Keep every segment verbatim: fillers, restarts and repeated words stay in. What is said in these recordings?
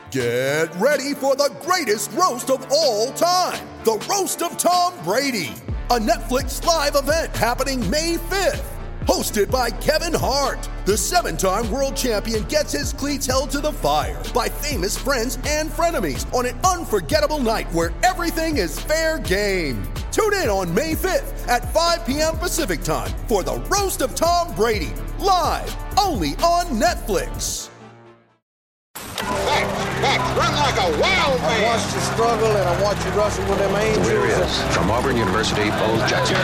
Get ready for the greatest roast of all time, the Roast of Tom Brady, a Netflix live event happening May fifth. Hosted by Kevin Hart, the seven-time world champion gets his cleats held to the fire by famous friends and frenemies on an unforgettable night where everything is fair game. Tune in on May fifth at five p.m. Pacific time for the Roast of Tom Brady, live only on Netflix. Back, back, run like a wild man. I watched you struggle and I watched you wrestle with them angels. Here he is, from Auburn University, Bo Jackson.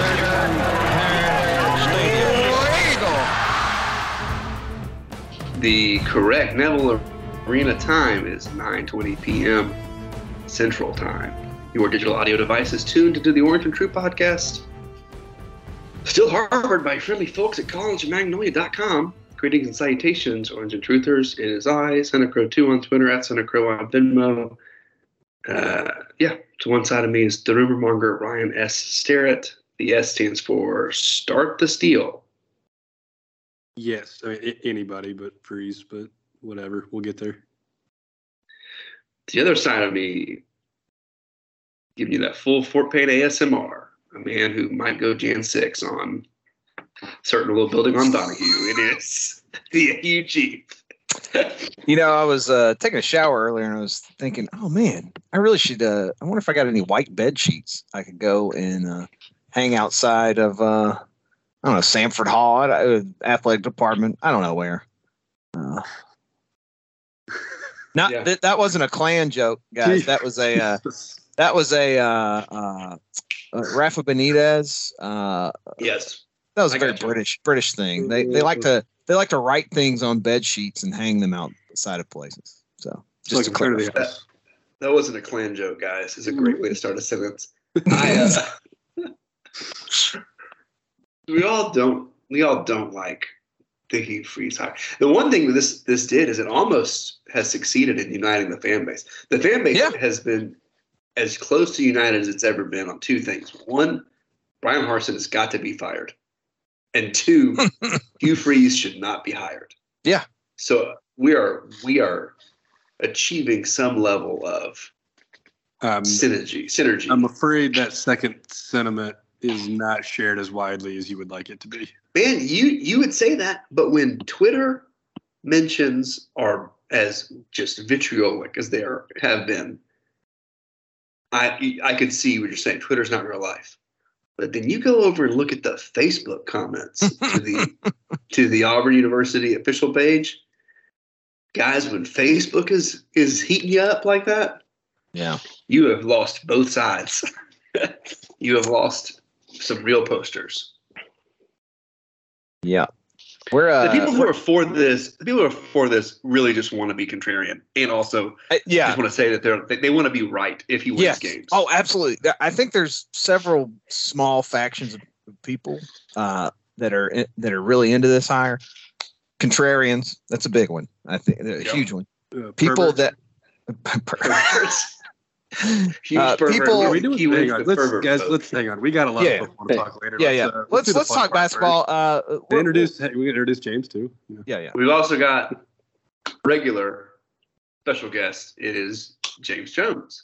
The correct Neville Arena time is nine twenty p.m. Central Time. Your digital audio device is tuned into the Orange and True podcast. Still harbored by friendly folks at college magnolia dot com. Greetings and salutations, Orange and Truthers. It is I, SantaCrow two on Twitter, at SantaCrow on Venmo. Uh, yeah, to one side of me is the rumor monger, Ryan S. Starrett. The S stands for Start the Steal. Yes, I mean, anybody but Freeze, but whatever. We'll get there. The other side of me, giving you that full Fort Payne A S M R, a man who might go Jan six on certain little building on Donahue. It is the A U Chief. You know, I was uh, taking a shower earlier and I was thinking, oh man, I really should. Uh, I wonder if I got any white bed sheets I could go and uh, hang outside of. Uh, I don't know, Sanford Hall, uh, athletic department. I don't know where. Uh, not yeah. th- that wasn't a Klan joke, guys. That was a uh, that was a uh, uh, uh, Rafa Benitez. Uh, yes, that was a very British British thing. They they like to they like to write things on bed sheets and hang them outside of places. So just like to clarify. That, that wasn't a Klan joke, guys. It's a great way to start a sentence. I, uh, We all don't. We all don't like the Hugh Freeze hire. The one thing that this this did is it almost has succeeded in uniting the fan base. The fan base yeah. has been as close to united as it's ever been on two things. One, Brian Harsin has got to be fired, and two, Hugh Freeze should not be hired. Yeah. So we are we are achieving some level of um, synergy. Synergy. I'm afraid that second sentiment is not shared as widely as you would like it to be. Man, you you would say that, but when Twitter mentions are as just vitriolic as they are, have been, I I could see what you're saying. Twitter's not real life. But then you go over and look at the Facebook comments to the to the Auburn University official page. Guys, when Facebook is is heating you up like that, yeah, you have lost both sides. You have lost some real posters. Yeah. We're, uh, the people who are for this, the people who are for this really just want to be contrarian and also uh, yeah. just want to say that they're, they, they want to be right if he wins yes. games. Oh, absolutely. I think there's several small factions of people uh, that are that are really into this hire. Contrarians, that's a big one. I think a yep. huge one. Uh, people perverts. that Huge uh, people, we doing, hang on. Let's, guys, let's hang on. We got a lot yeah. of stuff we want to talk later. Yeah, let's, yeah. Uh, let's let's, let's talk basketball. Uh, they introduce. Hey, we introduce James too. Yeah. yeah, yeah. We've also got regular special guest. It is James Jones.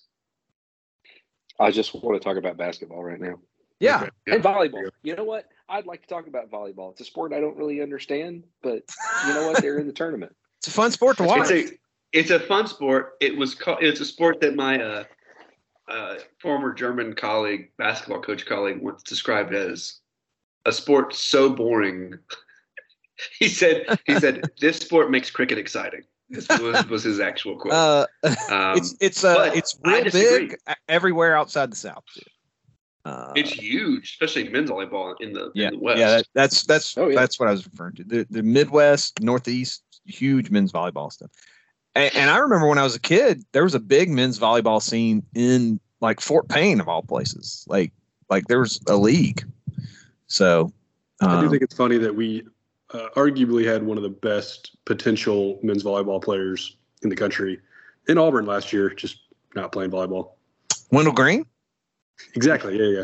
I just want to talk about basketball right now. Yeah, okay. yeah. And volleyball. You know what? I'd like to talk about volleyball. It's a sport I don't really understand, but you know what? They're in the tournament. It's a fun sport to watch. It's a, it's a fun sport. It was. It's a sport that my. Uh, Uh, former German colleague, basketball coach colleague, once described as a sport so boring. he said, "He said this sport makes cricket exciting." This was, was his actual quote. Uh, um, it's it's uh, it's real big everywhere outside the South. Uh, it's huge, especially men's volleyball in the, yeah, in the West. Yeah, that, that's that's oh, yeah. that's what I was referring to. The the Midwest, Northeast, huge men's volleyball stuff. And, and I remember when I was a kid, there was a big men's volleyball scene in like Fort Payne of all places. Like like there was a league. So um, I do think it's funny that we uh, arguably had one of the best potential men's volleyball players in the country in Auburn last year, just not playing volleyball. Wendell Green? Exactly. Yeah,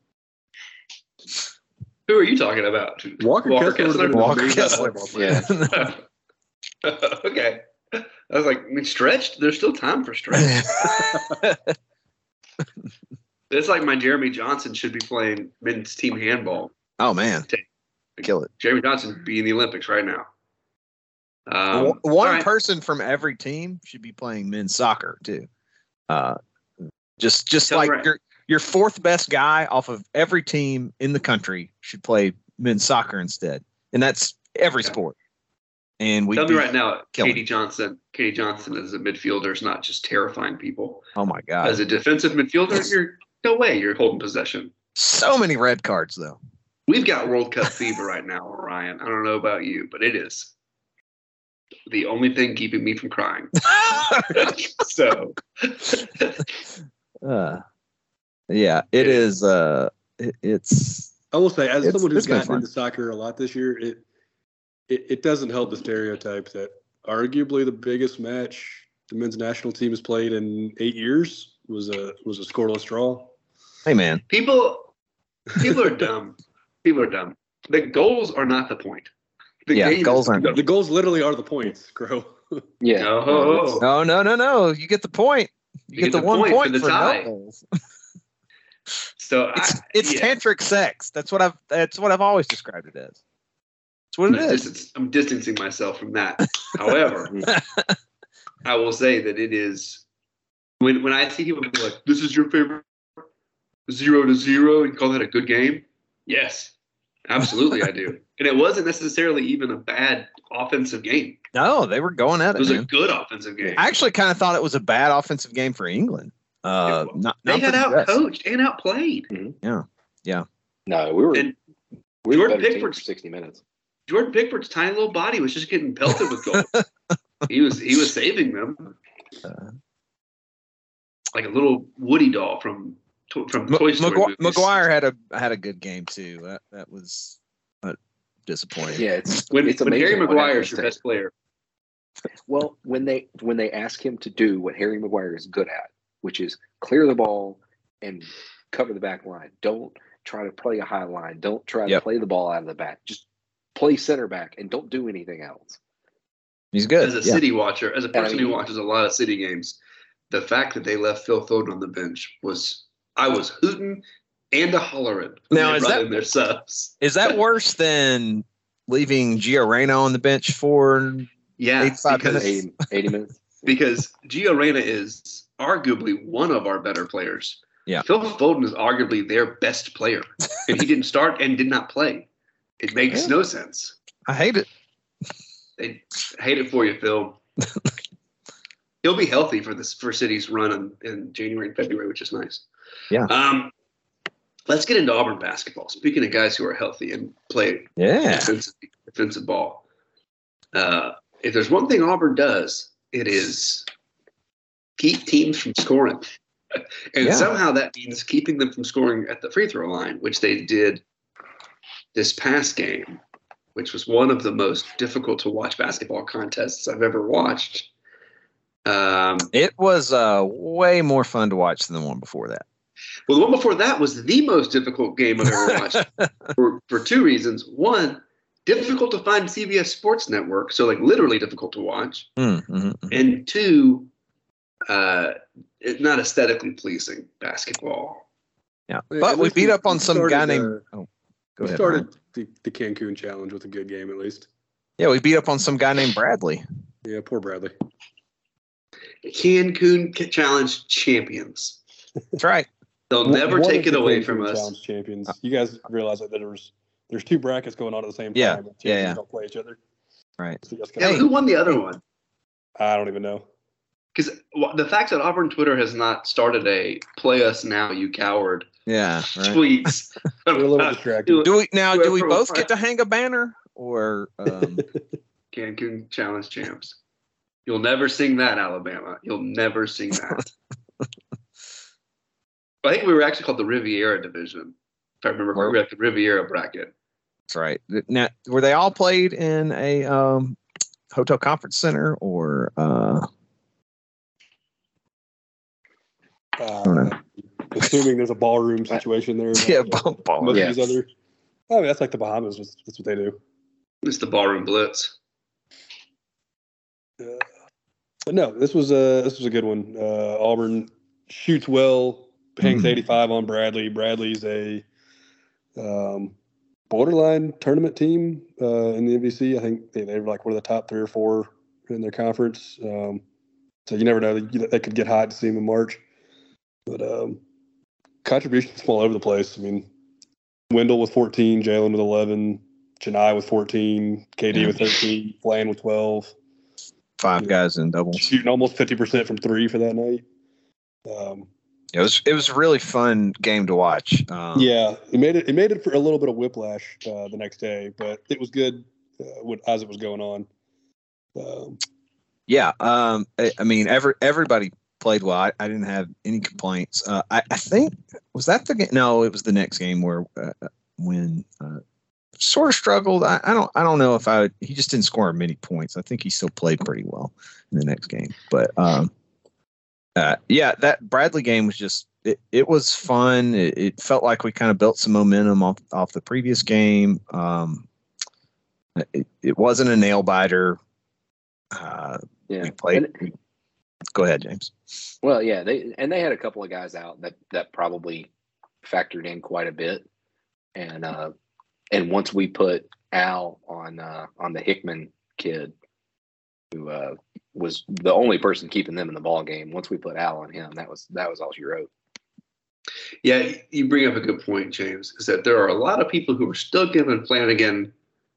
yeah. Who are you talking about? Walker, Walker Kessler. Kessler. Walker Kessler. Yeah. Okay. I was like, I mean, stretched? There's still time for stretch. It's like my Jeremy Johnson should be playing men's team handball. Oh, man. Kill it. Jeremy Johnson would be in the Olympics right now. Um, One right. person from every team should be playing men's soccer, too. Uh, just just Tell like right. your, your fourth best guy off of every team in the country should play men's soccer instead. And that's every Okay. sport. And we Tell me right now, killing. Katie Johnson. Katie Johnson as a midfielder is not just terrifying people. Oh, my God. As a defensive midfielder, you're no way you're holding possession. So many red cards, though. We've got World Cup fever right now, Ryan. I don't know about you, but it is the only thing keeping me from crying. So, uh, yeah, it is. Uh, it, it's. I will say, as It's- someone who's it's been gotten fun. into soccer a lot this year, it, it it doesn't help the stereotype that arguably the biggest match the men's national team has played in eight years was a was a scoreless draw. Hey, man. people people are dumb. People are dumb. The goals are not the point. The Yeah, game goals is- aren't. The goals literally are the points, Crow. Yeah. Oh, No, no, no, no. You get the point. You, You get, the, one point point for for, the no tie. goals. so It's I, it's yeah. tantric sex. That's what I've. That's what I've always described it as. That's what I'm, it is. distance, I'm distancing myself from that. However, I will say that it is when when I see people be like, "This is your favorite zero to zero," and call that a good game. Yes, absolutely, I do. And it wasn't necessarily even a bad offensive game. No, they were going at It it, was a man. good offensive game. I actually kind of thought it was a bad offensive game for England. Uh, not, they not got for the out U S. coached and outplayed. No, we were. And we were Jordan better team Pickford- for sixty minutes. Jordan Pickford's tiny little body was just getting pelted with goals. he was he was saving them Uh, like a little Woody doll from to- from M- Toy Story. Magui- movies. Maguire had a had a good game too. That that was uh, disappointing. Yeah, it's When, it's when Harry amazing what Maguire is happens your to- best player, Well, when they when they ask him to do what Harry Maguire is good at, which is clear the ball and cover the back line. Don't try to play a high line. Don't try Yep. to play the ball out of the back. Just play center back and don't do anything else. He's good. as a yeah. City watcher, as a person mean- who watches a lot of City games, the fact that they left Phil Foden on the bench was I was hooting and a hollering. when Now, they is brought that- in their subs? Is that worse than leaving Gio Reyna on the bench for? Yeah, eighty-five because minutes? eighty, eighty minutes. because Gio Reyna is arguably one of our better players. Yeah. Phil Foden is arguably their best player, and he didn't start and did not play. It makes Yeah. no sense. I hate it. I hate it for you, Phil. He'll be healthy for this for City's run in, in January and February, which is nice. Yeah. Um, let's get into Auburn basketball. Speaking of guys who are healthy and play Yeah. defensive, defensive ball, uh, if there's one thing Auburn does, it is keep teams from scoring. And Yeah. somehow that means keeping them from scoring at the free throw line, which they did this past game, which was one of the most difficult to watch basketball contests I've ever watched. Um, It was uh, way more fun to watch than the one before that. well, the one before that was the most difficult game I've ever watched for, for two reasons. One, difficult to find C B S Sports Network, so like literally difficult to watch. Mm, mhm, mhm. And two, uh, it's not aesthetically pleasing basketball. Yeah, At but we least beat we- up on we some started, guy uh, named. Oh, go We ahead. started Ryan. the, the Cancun Challenge with a good game, at least. Yeah, we beat up on some guy named Bradley. Yeah, poor Bradley. Cancun Challenge champions. That's right. They'll One- never one take of it the away Cancun from us. Challenge champions. You guys realize that there's there's two brackets going on at the same Yeah, time. and yeah, champions yeah. Don't play each other. Right. So you guys Yeah, can- who won the other one? I don't even know. Because the fact that Auburn Twitter has not started a "Play Us Now, You Coward" Yeah. Right. tweets. We're a little about distracted. Do we now? Do we Whoever both won. get to hang a banner, or um, Cancun Challenge champs. You'll never sing that, Alabama. You'll never sing that. I think we were actually called the Riviera Division. If I remember, Were- we were at the Riviera bracket. that's right? Now, were they all played in a um, hotel conference center, or uh, Uh, assuming there's a ballroom situation there. yeah, like, ball, ball, most Yeah. of these other. I mean, that's like the Bahamas. That's, that's what they do. It's the Ballroom Blitz. Uh, but no, this was a this was a good one. Uh, Auburn shoots well, hangs eighty-five on Bradley. Bradley's a um, borderline tournament team uh, in the M V C. I think they, they were like one of the top three or four in their conference. Um, so you never know. They, they could get hot to see them in March. But um, contributions from all over the place. I mean, Wendell with fourteen, Jalen with eleven, Chennai with fourteen, K D with thirteen, Flan with twelve. Five guys in doubles. Shooting almost fifty percent from three for that night. Um, it was it was a really fun game to watch. Um, yeah, it made it it made it for a little bit of whiplash uh, the next day, but it was good uh, as it was going on. Um, yeah, um, I, I mean, every everybody played well. I, I didn't have any complaints. Uh, I, I think was that the game? No, it was the next game where uh, when uh, sort of struggled. I, I don't I don't know if I would, he just didn't score many points. I think he still played pretty well in the next game. But um, uh, yeah, that Bradley game was just it, it was fun. It, it felt like we kind of built some momentum off off the previous game. Um, it, it wasn't a nail biter. Uh, yeah. We played. And, we, go ahead, James. Well, yeah, they and they had a couple of guys out that that probably factored in quite a bit, and uh, and once we put Al on uh, on the Hickman kid, who uh, was the only person keeping them in the ball game. Once we put Al on him, that was that was all she wrote. Yeah, you bring up a good point, James. Is that there are a lot of people who are still giving Flanagan.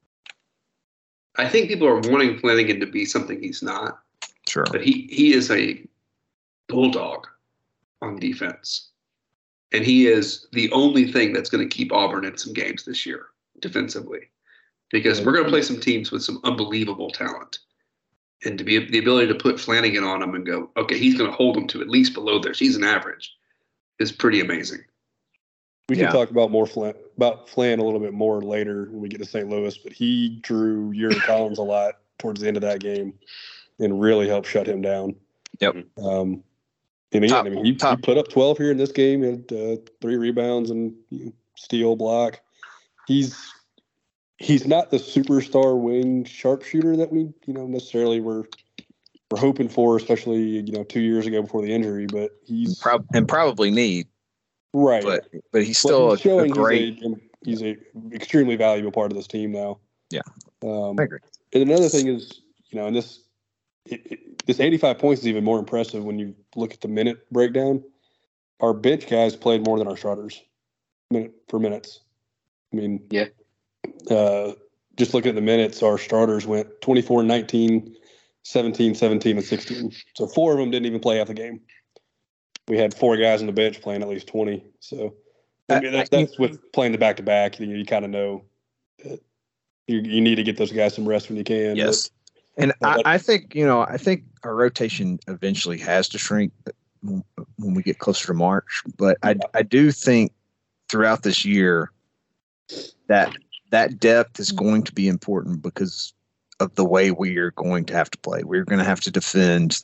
I think people are wanting Flanagan to be something he's not. Sure. But he, he is a bulldog on defense. And he is the only thing that's going to keep Auburn in some games this year defensively. Because we're going to play some teams with some unbelievable talent. And to be the ability to put Flanagan on them and go, okay, he's going to hold them to at least below their season average is pretty amazing. We can yeah. talk about more Flan, about Flan a little bit more later when we get to Saint Louis, but he drew Yuri Collins a lot towards the end of that game and really helped shut him down. Yep. Um, and again, top, I mean, he, he put up twelve here in this game, had uh, three rebounds and you know, steal block. He's he's not the superstar wing sharpshooter that we you know necessarily were were hoping for, especially you know two years ago before the injury. But he's Prob- and probably need. Right, but but he's still he's a, showing a great. He's a, he's a extremely valuable part of this team now. Yeah, um, I agree. And another thing is, you know, and this it, it, this eighty-five points is even more impressive when you look at the minute breakdown. Our bench guys played more than our starters, minute for minutes. I mean, yeah. Uh, just looking at the minutes, our starters went twenty-four, nineteen, seventeen, seventeen, and sixteen. So four of them didn't even play half the game. We had four guys on the bench playing at least twenty. So I mean, that's, that's with playing the back to back. You, you kind of know that you, you need to get those guys some rest when you can. Yes, but, and I, I think you know I think our rotation eventually has to shrink when we get closer to March. But I I do think throughout this year that that depth is going to be important because of the way we are going to have to play. We're going to have to defend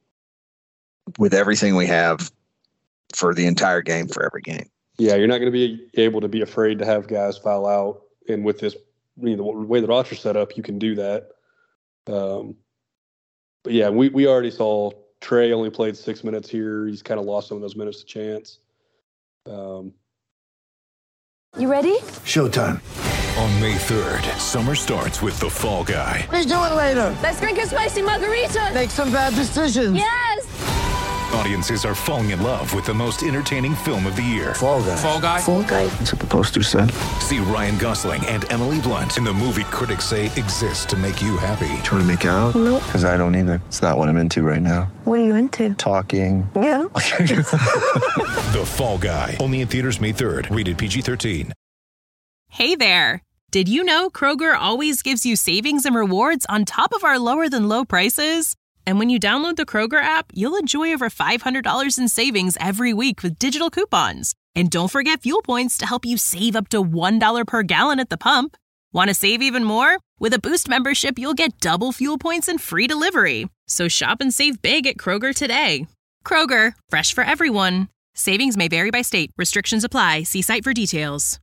with everything we have for the entire game, for every game. Yeah, you're not going to be able to be afraid to have guys foul out. And with this, you know, the way the roster's set up, you can do that. Um, but yeah, we, we already saw Trey only played six minutes here. He's kind of lost some of those minutes to Chance. Um, you ready? Showtime. On May third, summer starts with The Fall Guy. Let's do it later. Let's drink a spicy margarita. Make some bad decisions. Yes. Audiences are falling in love with the most entertaining film of the year. Fall Guy. Fall Guy. Fall Guy. That's what the poster said. See Ryan Gosling and Emily Blunt in the movie critics say exists to make you happy. Trying to make it out? Nope. Because I don't either. It's not what I'm into right now. What are you into? Talking. Yeah. The Fall Guy. Only in theaters May third. Rated P G thirteen. Hey there. Did you know Kroger always gives you savings and rewards on top of our lower than low prices? And when you download the Kroger app, you'll enjoy over five hundred dollars in savings every week with digital coupons. And don't forget fuel points to help you save up to one dollar per gallon at the pump. Want to save even more? With a Boost membership, you'll get double fuel points and free delivery. So shop and save big at Kroger today. Kroger, fresh for everyone. Savings may vary by state. Restrictions apply. See site for details.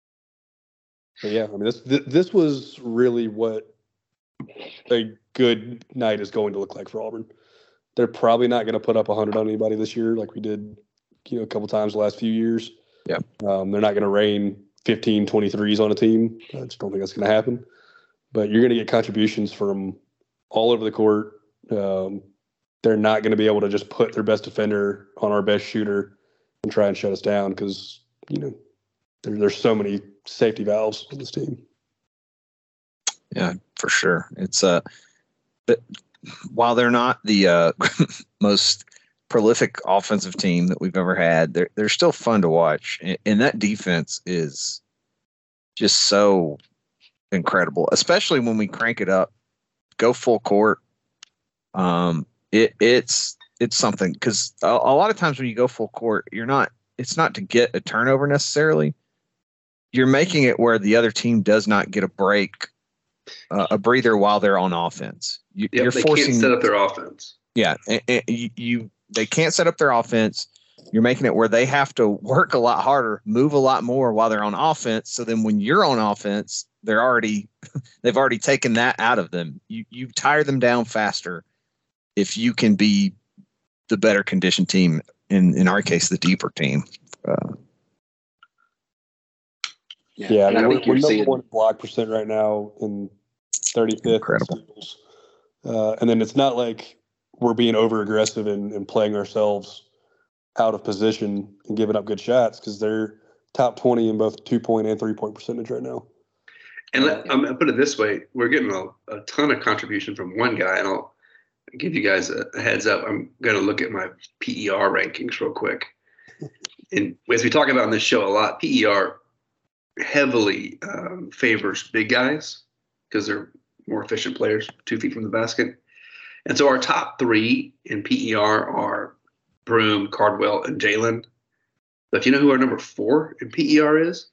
But yeah, I mean, this this was really what a good night is going to look like for Auburn. they're probably not going to put up one hundred on anybody this year like we did, you know, a couple times the last few years. Yeah. Um, they're not going to rain fifteen, twenty-threes on a team. I just don't think that's going to happen. But you're going to get contributions from all over the court. Um, they're not going to be able to just put their best defender on our best shooter and try and shut us down because, you know, there, there's so many safety valves on this team. Yeah, for sure. It's uh, but while they're not the uh, most prolific offensive team that we've ever had, they're they're still fun to watch, and, and that defense is just so incredible. Especially when we crank it up, go full court. Um, it it's it's something because a, a lot of times when you go full court, you're not. It's not to get a turnover necessarily. You're making it where the other team does not get a break. Uh, a breather while they're on offense. You, yeah, you're they forcing can't set up their offense. Yeah, and, and you, you they can't set up their offense. You're making it where they have to work a lot harder, move a lot more while they're on offense. So then when you're on offense, they're already they've already taken that out of them. You you tire them down faster if you can be the better conditioned team. In in our case, the deeper team. Uh, yeah, yeah I mean, I we're, think we're you're number seeing one block percent right now in thirty-fifth. Incredible. Uh, and then it's not like we're being over aggressive and, and playing ourselves out of position and giving up good shots because they're top twenty in both two point and three point percentage right now. And let, I'm going to put it this way. We're getting a, a ton of contribution from one guy, and I'll give you guys a, a heads up. I'm going to look at my P E R rankings real quick. And as we talk about on this show a lot, P E R heavily um, favors big guys because they're more efficient players, two feet from the basket. And so our top three in P E R are Broome, Cardwell, and Jalen. But do you know who our number four in P E R is?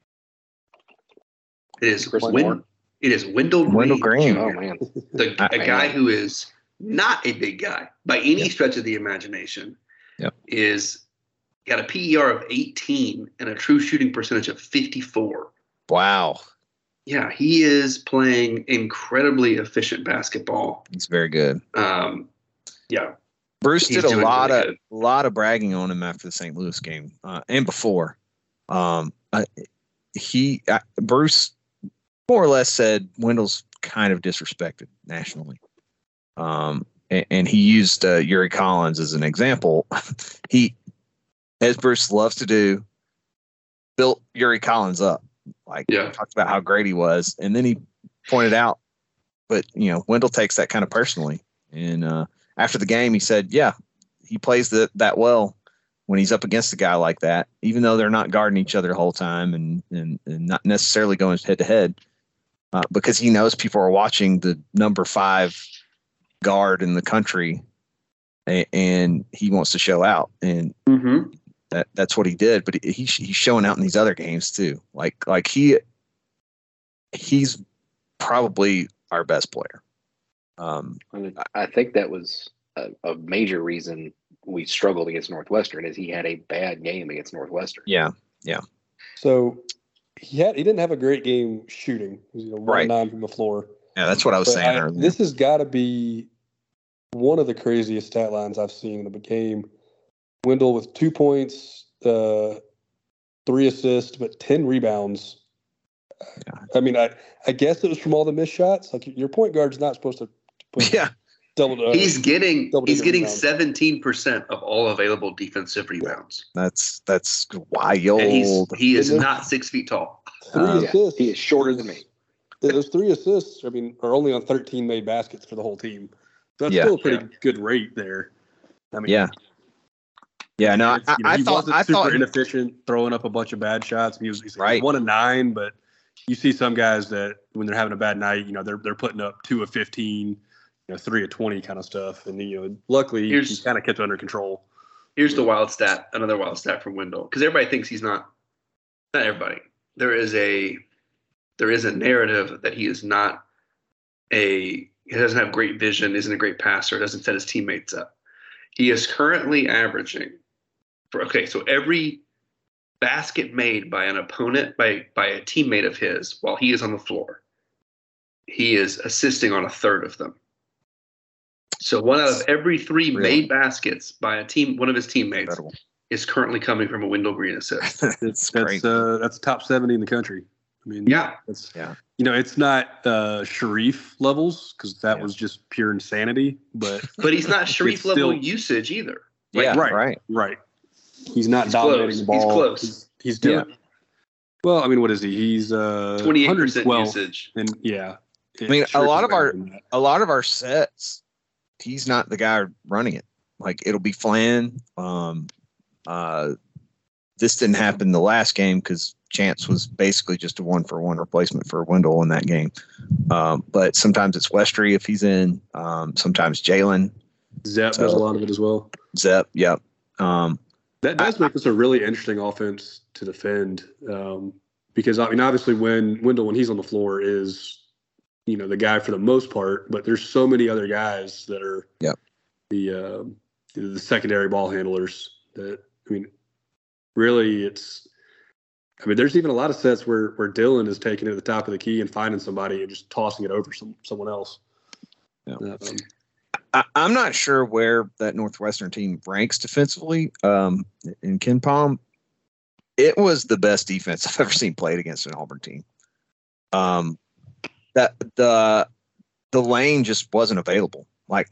It is Win- It is Wendell Green. Wendell Green. Oh man, the, a guy who is not a big guy by any yep. stretch of the imagination. Yep. Is got a P E R of eighteen and a true shooting percentage of fifty-four. Wow. Yeah, he is playing incredibly efficient basketball. He's very good. Um, yeah. Bruce He's did a lot really of good. lot of bragging on him after the Saint Louis game uh, and before. Um, uh, he uh, Bruce more or less said Wendell's kind of disrespected nationally, um, and, and he used uh, Yuri Collins as an example. He, as Bruce loves to do, built Yuri Collins up. Like yeah. talked about how great he was, and then he pointed out, but you know Wendell takes that kind of personally. And uh, after the game, he said, "Yeah, he plays the, that well when he's up against a guy like that, even though they're not guarding each other the whole time and and, and not necessarily going head to head, because he knows people are watching the number five guard in the country, and, and he wants to show out." And mm-hmm. That that's what he did, but he, he's showing out in these other games too. Like like he he's probably our best player. Um, I, mean, I think that was a, a major reason we struggled against Northwestern is he had a bad game against Northwestern. Yeah, yeah. So he had he didn't have a great game shooting. He was, you know, one right. nine from the floor. Yeah, that's what I was but saying I, earlier. This has got to be one of the craziest stat lines I've seen in the game. Wendell with two points, uh, three assists, but ten rebounds. Yeah. I mean, I, I guess it was from all the missed shots. Like your point guard's not supposed to put yeah. double. Uh, he's getting he's getting seventeen rebounds. percent of all available defensive rebounds. That's that's wild. And he's, he is not six feet tall. Three um, assists. He is shorter than me. Those three assists, I mean, are only on thirteen made baskets for the whole team. So that's yeah. still a pretty yeah. good rate there. I mean, yeah. Yeah, no, I, you know, I he thought wasn't I super thought inefficient, throwing up a bunch of bad shots. He was, he was right. one of nine, but you see some guys that when they're having a bad night, you know, they're they're putting up two of fifteen, you know, three of twenty kind of stuff. And you know, luckily here's, he kind of kept it under control. Here's the wild stat, another wild stat from Wendell, because everybody thinks he's not. Not everybody. There is a there is a narrative that he is not a he doesn't have great vision, isn't a great passer, doesn't set his teammates up. He is currently averaging for okay, so every basket made by an opponent, by by a teammate of his while he is on the floor, he is assisting on a third of them. So one out of every three Really? made baskets by a team, one of his teammates, Incredible. is currently coming from a Wendell Green assist. It's That's great. uh, that's top seventy in the country. I mean, Yeah. that's Yeah. you know, it's not uh, Sharif levels because that Yeah. was just pure insanity. But But he's not Sharif It's level still- usage either. Yeah, right, right. right. He's not He's dominating close. the ball. He's close. He's, he's doing. Well, I mean, what is he? He's uh, twenty-eight percent one twelve, usage. and yeah. I mean, a lot of our that. a lot of our sets, he's not the guy running it. Like it'll be Flan. Um, uh, this didn't happen the last game because Chance was basically just a one for one replacement for Wendell in that game. Um, but sometimes it's Westry if he's in. Um, sometimes Jalen. Zep So- does a lot of it as well. Zep. Yep. Um, That does make this a really interesting offense to defend, um, because I mean, obviously, when Wendell, when he's on the floor, is you know the guy for the most part, but there's so many other guys that are Yep. the uh, the secondary ball handlers. That I mean, really, it's. I mean, there's even a lot of sets where where Dylan is taking it at the top of the key and finding somebody and just tossing it over some someone else. Yeah. Um, I, I'm not sure where that Northwestern team ranks defensively. Um, in Ken Palm, it was the best defense I've ever seen played against an Auburn team. Um, that the the lane just wasn't available. Like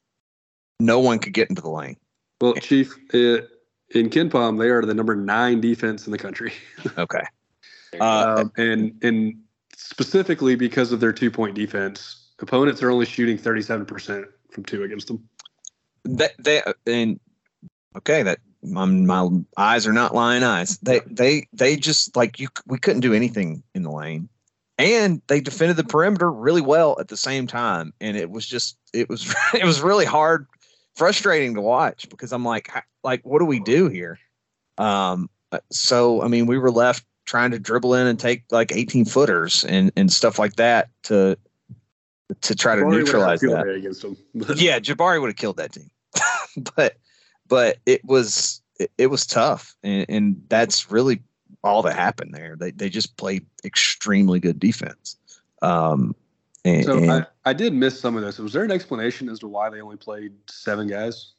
no one could get into the lane. well, Chief, uh, in Ken Palm, they are the number nine defense in the country. Okay. Uh, Um, and and specifically because of their two point defense, opponents are only shooting thirty-seven percent from two against them. That they and okay, that my, my eyes are not lying eyes. They they they just like you. We couldn't do anything in the lane, and they defended the perimeter really well at the same time. And it was just it was it was really hard, frustrating to watch because I'm like like what do we do here? Um, so I mean, we were left trying to dribble in and take like eighteen footers and and stuff like that to to try to Jabari would have neutralize a field that. day against them. Yeah, Jabari would have killed that team, but but it was it, it was tough, and, and that's really all that happened there. They they just played extremely good defense. Um, and, So and I, I did miss some of this. Was there an explanation as to why they only played seven guys?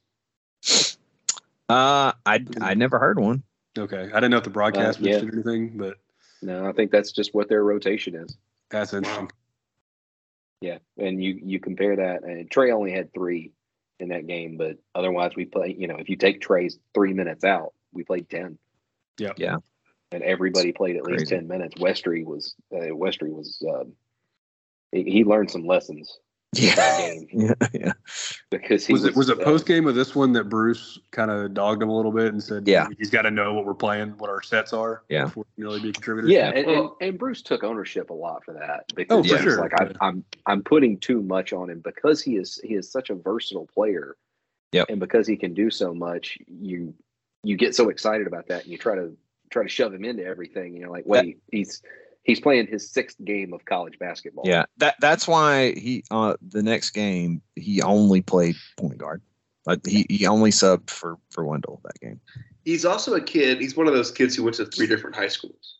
uh, I I never heard one. Okay, I didn't know if the broadcast Uh, yeah. mentioned anything, but No, I think that's just what their rotation is. that's interesting. Yeah, and you you compare that, and Trey only had three in that game, but otherwise we play. You know, if you take Trey's three minutes out, we played ten. Yeah, Yeah, and everybody played at least Crazy. ten minutes. Westry was uh, Westry was um, he, he learned some lessons yeah, that game yeah, yeah. because he Was it was it uh, post game of this one that Bruce kind of dogged him a little bit and said, Yeah. he's got to know what we're playing, what our sets are, Yeah. before he can really be a contributor." Yeah, and, and, and Bruce took ownership a lot for that because Oh, he for was sure. like I, I'm I'm putting too much on him because he is he is such a versatile player. Yep. And because he can do so much, you you get so excited about that, and you try to try to shove him into everything. And you're like, wait, he's he's playing his sixth game of college basketball. Yeah, that that's why he uh the next game he only played point guard. Like he, he only subbed for for Wendell that game. He's also a kid. He's one of those kids who went to three different high schools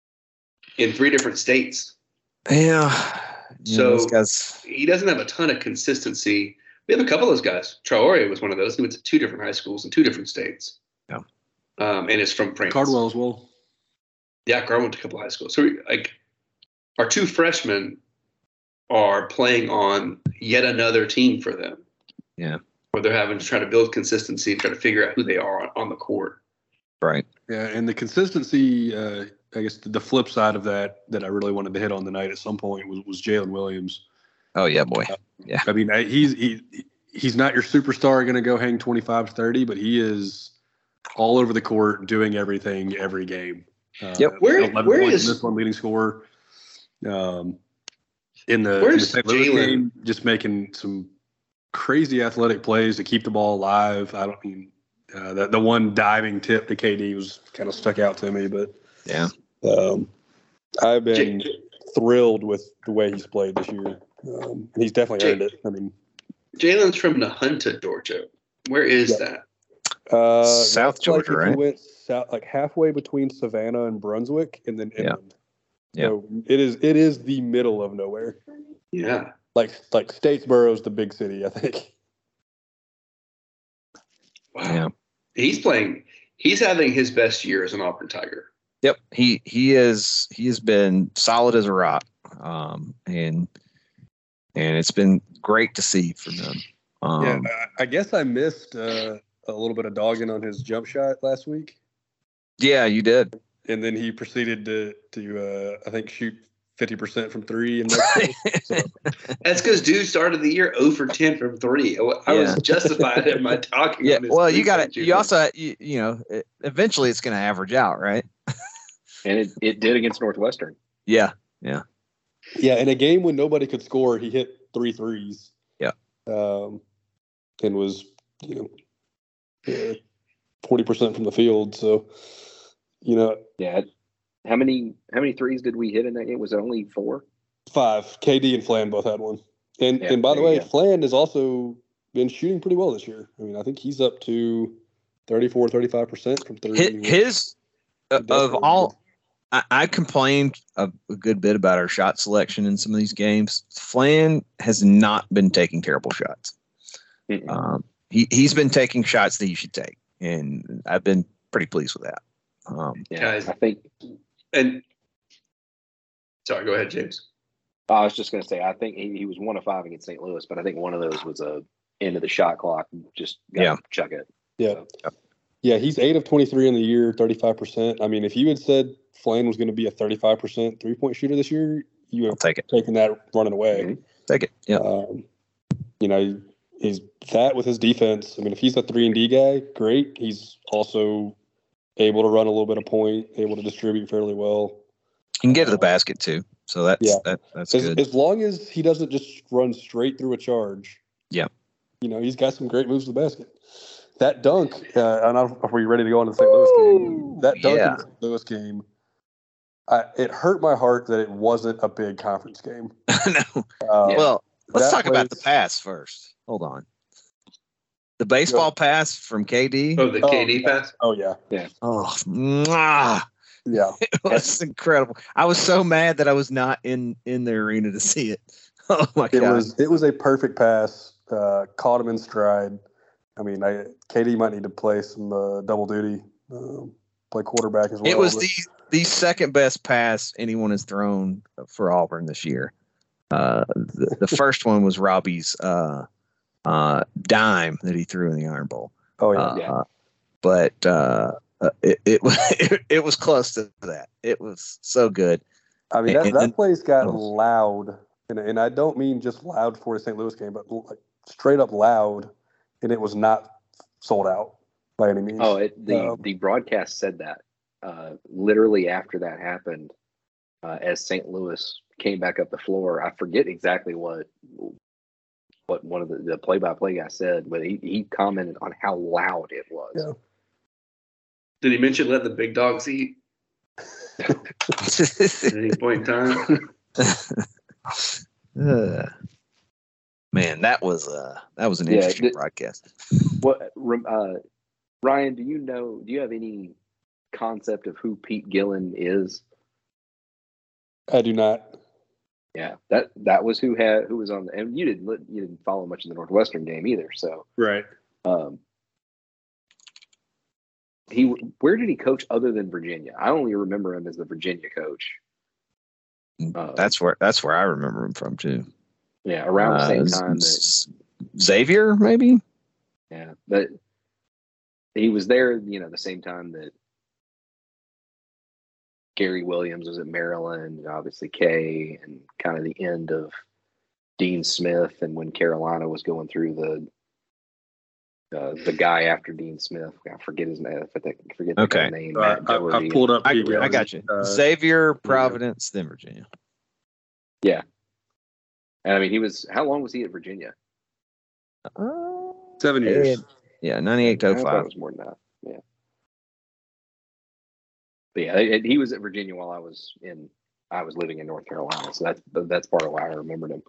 in three different states. Yeah. yeah So those guys, he doesn't have a ton of consistency. We have a couple of those guys. Traore was one of those. He went to two different high schools in two different states. Yeah. Um, and is from France. Cardwell as well. Yeah, Cardwell went to a couple of high schools. So we, like our two freshmen are playing on yet another team for them. Yeah. Where they're having to try to build consistency and try to figure out who they are on, on the court. right. Yeah, and the consistency, uh, I guess the flip side of that that I really wanted to hit on tonight at some point was, was Jalen Williams. Oh yeah, boy. Yeah. I mean, I- he's he, he's not your superstar going to go hang twenty-five to thirty, but he is all over the court doing everything every game. Uh, Yep. Where- eleven where points is- in this one, leading scorer. Um, in the, in the Where's Saint Louis Jalen? game, just making some crazy athletic plays to keep the ball alive. I don't mean uh, that the one diving tip to K D was kind of stuck out to me, but Yeah. um, I've been J- thrilled with the way he's played this year. Um, and he's definitely J- earned it. I mean, Jalen's from Nahunta, Georgia. Where is Yeah. that? uh, South that's Georgia, like if you right? went south, like halfway between Savannah and Brunswick, and then Yeah. inland. Yeah. So it is it is the middle of nowhere. Yeah. Like like Statesboro is the big city, I think. Wow. Yeah. He's playing. He's having his best year as an Auburn Tiger. Yep. He he is he has been solid as a rock. Um, and and it's been great to see from him. Um, yeah, I, I guess I missed uh, a little bit of dogging on his jump shot last week. Yeah, you did. And then he proceeded to to uh, I think shoot fifty percent from three. And so. That's because dude started the year zero for ten from three. I Yeah. was justified in my talking. Yeah. on his Well, you got three-point to. You shooting. also you, you know it, eventually it's going to average out, right? And it, it did against Northwestern. Yeah. Yeah. Yeah, in a game when nobody could score, he hit three threes. Yeah. Um, and was you know forty percent from the field. So you know Yeah. How many how many threes did we hit in that game? Was it only four? five. K D and Flan both had one. And Yeah, and by the there you way, go. Flan has also been shooting pretty well this year. I mean, I think he's up to thirty-four, thirty-five percent from three. His, his uh, of definitely- all, I, I complained a, a good bit about our shot selection in some of these games. Flan has not been taking terrible shots. Mm-mm. Um, he he's been taking shots that you should take, and I've been pretty pleased with that. Um, Yeah, Guys. I think And sorry, go ahead, James. I was just going to say I think he, he was one of five against Saint Louis, but I think one of those was a end of the shot clock. Just gotta Yeah. chuck it. Yeah. Yeah, he's eight of twenty-three in the year, thirty-five percent. I mean, if you had said Flan was going to be a thirty-five percent three-point shooter this year, you would I'll have take it. taken that running away. Mhm. Take it. Yeah. Um, you know, he's that with his defense. I mean, if he's a three and D guy, great. He's also able to run a little bit of point, able to distribute fairly well. He can get to the basket too, so that's Yeah. that, that's As, good. as long as he doesn't just run straight through a charge. Yeah. You know, he's got some great moves to the basket. That dunk, uh, I don't know if we're ready to go on to the Saint Louis game. That dunk Yeah. in the Saint Louis game, I, it hurt my heart that it wasn't a big conference game. no. Uh, Well, let's that talk about the was- pass first. Hold on. The baseball pass from K D. Oh, the Oh, K D yeah. pass. Oh, yeah. Oh, mwah. Yeah. It was incredible. I was so mad that I was not in in the arena to see it. Oh my It god! was it was a perfect pass. Uh, caught him in stride. I mean, I, K D might need to play some uh, double duty, um, play quarterback as well. It was but- the the second best pass anyone has thrown for Auburn this year. Uh, the, the first one was Robbie's uh, uh, dime that he threw in the Iron Bowl. Oh yeah. Uh, Yeah. But uh, uh, it it was it, it was close to that. It was so good. I mean, that, and- that and- place got oh. loud, and and I don't mean just loud for the Saint Louis game, but like straight up loud, and it was not sold out by any means. Oh, it, the Um, the broadcast said that uh, literally after that happened, uh, as Saint Louis came back up the floor. I forget exactly what what one of the, the play-by-play guy said, but he, he commented on how loud it was. Yeah. Did he mention let the big dogs eat at any point in time? Uh, man, that was uh that was an Yeah, interesting th- broadcast. What rem- uh, Ryan? Do you know? Do you have any concept of who Pete Gillen is? I do not. Yeah, that that was who had who was on the, and you didn't li- you didn't follow much of the Northwestern game either. So Right. um, he where did he coach other than Virginia? I only remember him as the Virginia coach. Uh, That's where that's where I remember him from too. Yeah, around the Uh, same Z- time that Z- Xavier, maybe. yeah, but he was there. You know, the same time that Gary Williams was at Maryland, and obviously Kay, and kind of the end of Dean Smith, and when Carolina was going through the uh, the guy after Dean Smith, I forget his name. I forget forget the Okay. name. Uh, Matt I, I Doherty. pulled up. I, Pete I Gillen. got you. Uh, Xavier, Providence, then Virginia. Yeah, and I mean, he was. How long was he at Virginia? Uh, Seven years. yeah, ninety-eight to I oh thought five. it was more than that. Yeah. But yeah, it, he was at Virginia while I was in. I was living in North Carolina, so that's that's part of why I remembered him.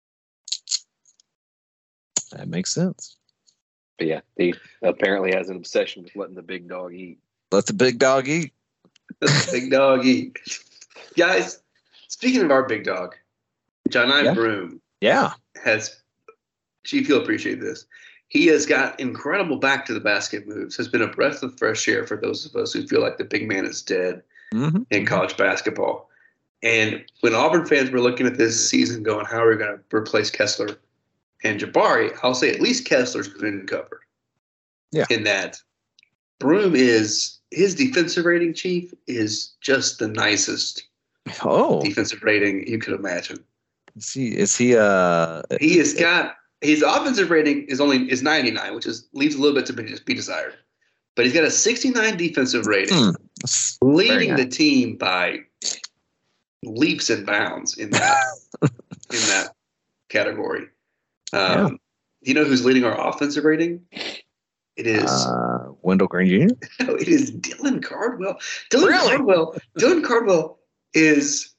That makes sense. But yeah, he apparently has an obsession with letting the big dog eat. Let the big dog eat. Big dog eat. Guys, speaking of our big dog, John I. Yeah. Broom Yeah. has, Chief, you'll appreciate this. He has got incredible back to the basket moves, has been a breath of fresh air for those of us who feel like the big man is dead mm-hmm. in college basketball. And when Auburn fans were looking at this season going, how are we going to replace Kessler and Jabari? I'll say at least Kessler's been covered. Yeah. In that Broome is, his defensive rating, Chief, is just the nicest oh. defensive rating you could imagine. Is he, is he, uh, he has got, his offensive rating is only, is ninety-nine, which is, leaves a little bit to be, be desired. But he's got a sixty-nine defensive rating, mm, leading the team by leaps and bounds in that in that category. Um, yeah. You know who's leading our offensive rating? It is uh, Wendell Green Junior No, it is Dylan Cardwell. Dylan really? Cardwell. Dylan Cardwell is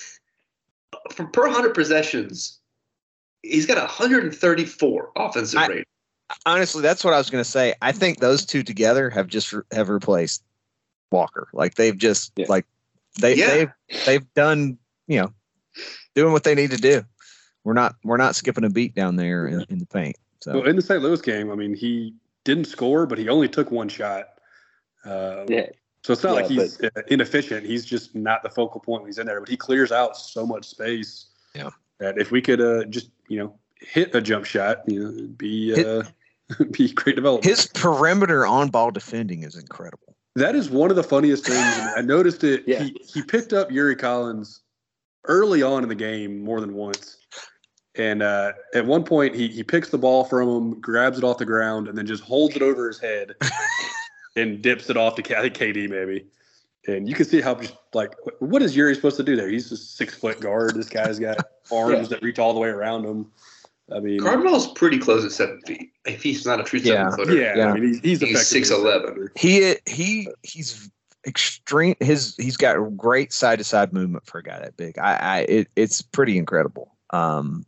from per hundred possessions. He's got one hundred thirty-four offensive I, rating. Honestly, that's what I was going to say. I think those two together have just re- have replaced Walker. Like they've just yeah. like they yeah. they've they've done, you know, doing what they need to do. We're not we're not skipping a beat down there in, in the paint. So well, in the Saint Louis game, I mean, he didn't score, but he only took one shot. Uh, yeah. So it's not yeah, like he's but, uh, inefficient. He's just not the focal point when he's in there. But he clears out so much space. Yeah. That if we could uh, just you know hit a jump shot, you know, it'd be uh, be great development. His perimeter on ball defending is incredible. That is one of the funniest things. I noticed it. Yeah. He he picked up Yuri Collins early on in the game more than once. And uh, at one point, he he picks the ball from him, grabs it off the ground, and then just holds it over his head and dips it off to K- K D maybe. And you can see how just like what is Yuri supposed to do there? He's a six foot guard. This guy's got arms yeah. that reach all the way around him. I mean, Cardwell's pretty close at seven feet. If he's not a true yeah. seven footer, yeah, yeah. I mean, he's he's, he's six eleven. He he he's extreme. His he's got great side to side movement for a guy that big. I, I it, it's pretty incredible. Um,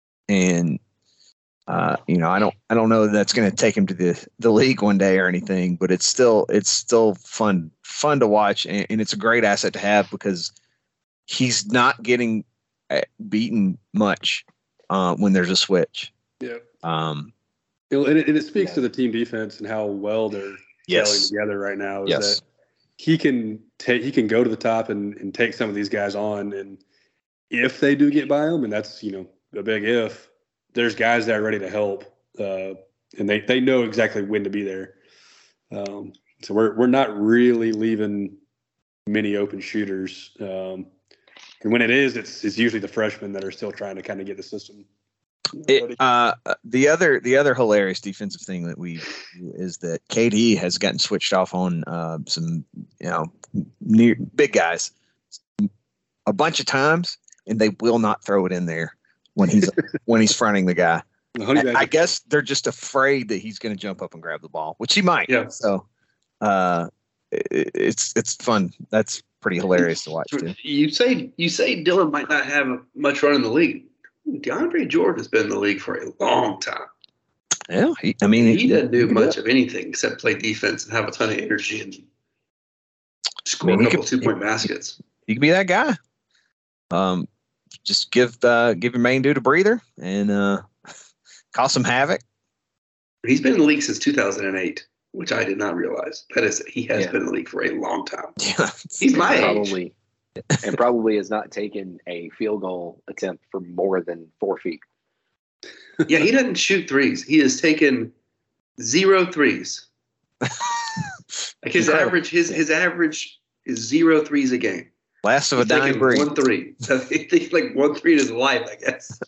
and uh, you know, I don't I don't know that that's going to take him to the the league one day or anything, but it's still it's still fun fun to watch, and, and it's a great asset to have because he's not getting beaten much. Uh, when there's a switch. Yeah. Um, it, and, it, and it speaks yeah. to the team defense and how well they're yes. gelling together right now. Is yes. that he can take, he can go to the top and, and take some of these guys on. And if they do get by them, and that's, you know, a big if, there's guys that are ready to help. Uh, and they, they know exactly when to be there. Um, so we're, we're not really leaving many open shooters. Um, And when it is, it's it's usually the freshmen that are still trying to kind of get the system. It, uh, the other the other hilarious defensive thing that we is that K D has gotten switched off on uh, some you know near big guys a bunch of times, and they will not throw it in there when he's when he's fronting the guy. I, I guess they're just afraid that he's going to jump up and grab the ball, which he might. Yeah. So uh, it, it's it's fun. That's pretty hilarious to watch too. You say you say Dylan might not have much run in the league. DeAndre Jordan has been in the league for a long time. Yeah, he, I mean, he, he doesn't do much of anything except play defense and have a ton of energy and score I mean, a couple two point baskets. He could be that guy. Um, just give uh, give your main dude a breather and uh, cause some havoc. He's been in the league since two thousand eight. Which I did not realize. That is, he has yeah. been in the league for a long time. Yeah. He's my probably, age. And probably has not taken a field goal attempt for more than four feet. Yeah, he doesn't shoot threes. He has taken zero threes. Like his Incredible. average, his his average is zero threes a game. Last of He's a dime breed. One three. So he thinks like one three in his life, I guess.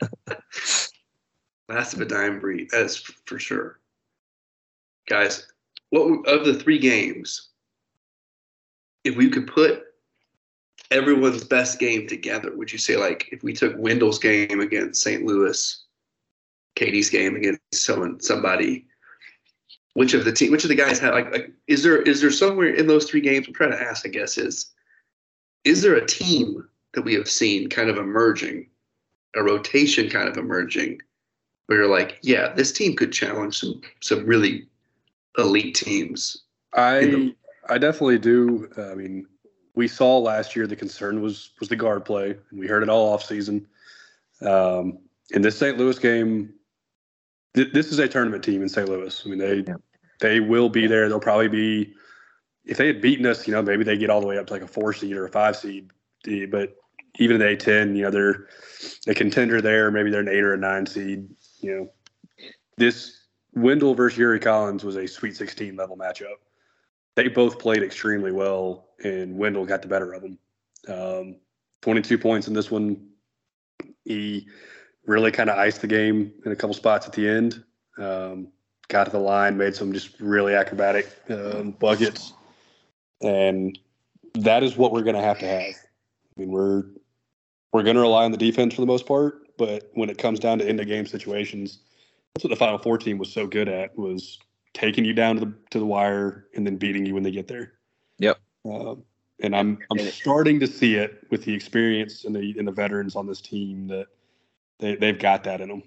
Last of a dime breed. That is for sure. Guys, what of the three games, if we could put everyone's best game together, would you say, like, if we took Wendell's game against Saint Louis, Katie's game against someone, somebody, which of the team, which of the guys have, like, like, is there is there somewhere in those three games? I'm trying to ask, I guess, is is there a team that we have seen kind of emerging, a rotation kind of emerging, where you're like, yeah, this team could challenge some some really elite teams? I I definitely do. Uh, I mean, we saw last year the concern was was the guard play, and we heard it all off season. Um, in this Saint Louis game, th- this is a tournament team in Saint Louis. I mean, they yeah. they will be there. They'll probably be if they had beaten us, you know, maybe they get all the way up to like a four seed or a five seed. But even the A ten, you know, they're a contender there. Maybe they're an eight or a nine seed. You know, this Wendell versus Yuri Collins was a Sweet sixteen level matchup. They both played extremely well, and Wendell got the better of them. Um, twenty-two points in this one. He really kind of iced the game in a couple spots at the end. Um, got to the line, made some just really acrobatic um, buckets. And that is what we're going to have to have. I mean, we're we're going to rely on the defense for the most part, but when it comes down to end-of-game situations, that's what the Final Four team was so good at, was taking you down to the to the wire and then beating you when they get there. Yep. Uh, and I'm I'm starting to see it with the experience and the and the veterans on this team that they they've got that in them.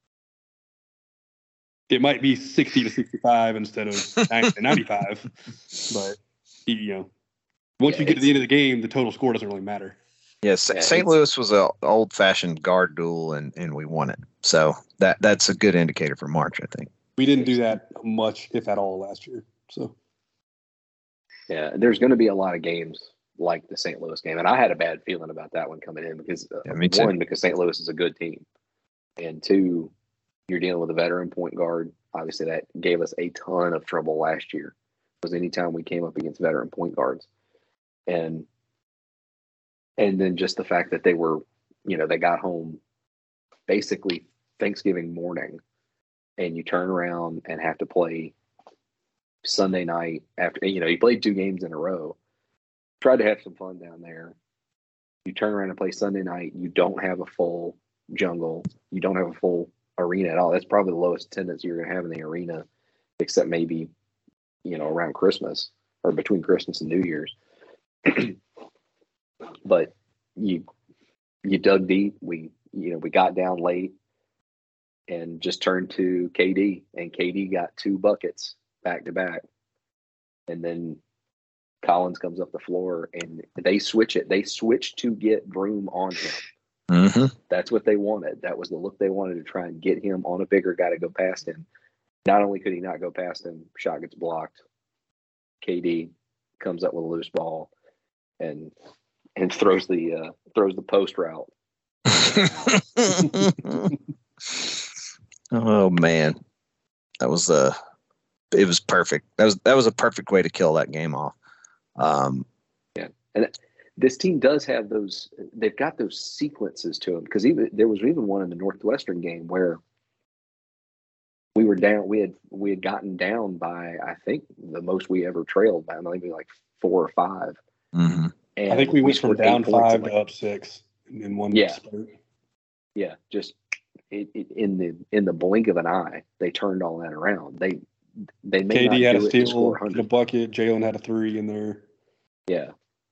It might be sixty to sixty-five instead of ninety to ninety-five, but you know, once yeah, you get to the end of the game, the total score doesn't really matter. Yes, yeah, Saint Louis was an old-fashioned guard duel, and, and we won it. So that that's a good indicator for March, I think. We didn't do that much, if at all, last year. So, yeah, there's going to be a lot of games like the Saint Louis game, and I had a bad feeling about that one coming in because uh, yeah, me too. one, because Saint Louis is a good team, and two, you're dealing with a veteran point guard. Obviously, that gave us a ton of trouble last year. Because anytime we came up against veteran point guards, and and then just the fact that they were, you know, they got home basically Thanksgiving morning, and you turn around and have to play Sunday night after, you know, you played two games in a row, tried to have some fun down there. You turn around and play Sunday night, you don't have a full jungle, you don't have a full arena at all. That's probably the lowest attendance you're going to have in the arena, except maybe, you know, around Christmas or between Christmas and New Year's. But you you dug deep. We you know we got down late and just turned to K D, and K D got two buckets back to back, and then Collins comes up the floor and they switch it. They switch to get Broome on him. Mm-hmm. That's what they wanted. That was the look they wanted, to try and get him on a bigger guy to go past him. Not only could he not go past him, shot gets blocked. K D comes up with a loose ball and and throws the uh, throws the post route. Oh man, that was uh it was perfect. That was that was a perfect way to kill that game off. Um, yeah, and this team does have those. They've got those sequences to them, because even there was even one in the Northwestern game where we were down. We had we had gotten down by, I think, the most we ever trailed by maybe like four or five. Mm-hmm. And I think we, we went from down five to like, up six in one yeah. spurt. Yeah, just it, it, in the in the blink of an eye, they turned all that around. They they may K D not had do a it to steal, score a bucket. Jalen had a three in there. Yeah,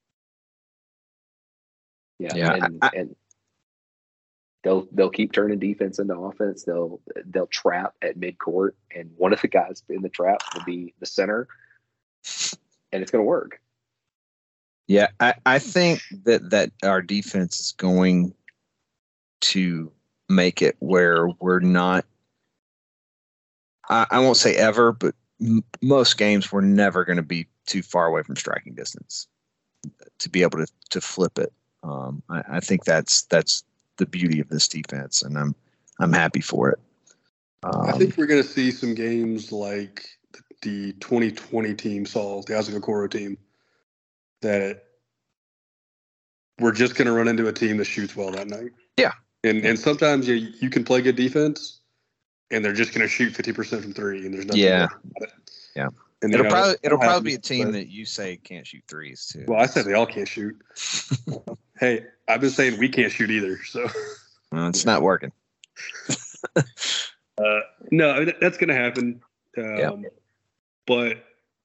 yeah, yeah. And, I, and they'll they'll keep turning defense into offense. They'll they'll trap at midcourt, and one of the guys in the trap will be the center, and it's going to work. Yeah, I, I think that, that our defense is going to make it where we're not, I, I won't say ever, but m- most games we're never going to be too far away from striking distance to be able to, to flip it. Um, I, I think that's that's the beauty of this defense, and I'm I'm happy for it. Um, I think we're going to see some games like the twenty twenty team saw, the Isaac Okoro team, that we're just going to run into a team that shoots well that night. Yeah. And and sometimes you you can play good defense, and they're just going to shoot fifty percent from three, and there's nothing yeah. about it. Yeah. And, it'll you know, probably it'll happens, probably be a team but, that you say can't shoot threes too. Well, I said they all can't shoot. Hey, I've been saying we can't shoot either, so well, it's not working. uh, no, that's going to happen. Um, yeah. But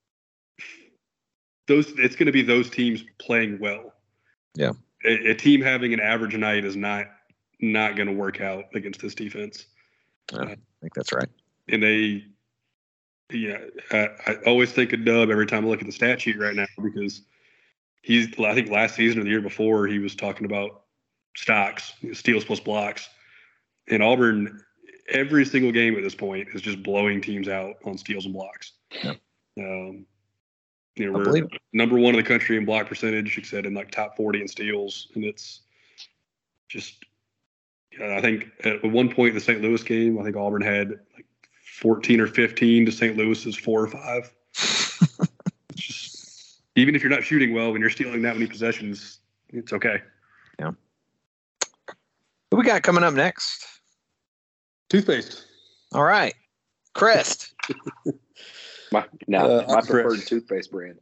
those it's going to be those teams playing well. Yeah. A, a team having an average night is not not going to work out against this defense. Yeah, I think that's right. And they, yeah, I, I always think of Dub every time I look at the stat sheet right now, because he's, I think last season or the year before, he was talking about stocks, steals plus blocks. And Auburn, every single game at this point is just blowing teams out on steals and blocks. Yep. Um, you know, I we're believe- number one in the country in block percentage, like I said, in like top forty in steals, and it's just. Uh, I think at one point in the Saint Louis game, I think Auburn had like fourteen or fifteen to Saint Louis's four or five. It's just, even if you're not shooting well, when you're stealing that many possessions, it's okay. Yeah. What we got coming up next? Toothpaste. All right. Crest. My, no, Uh, my I'm preferred Crest. toothpaste brand.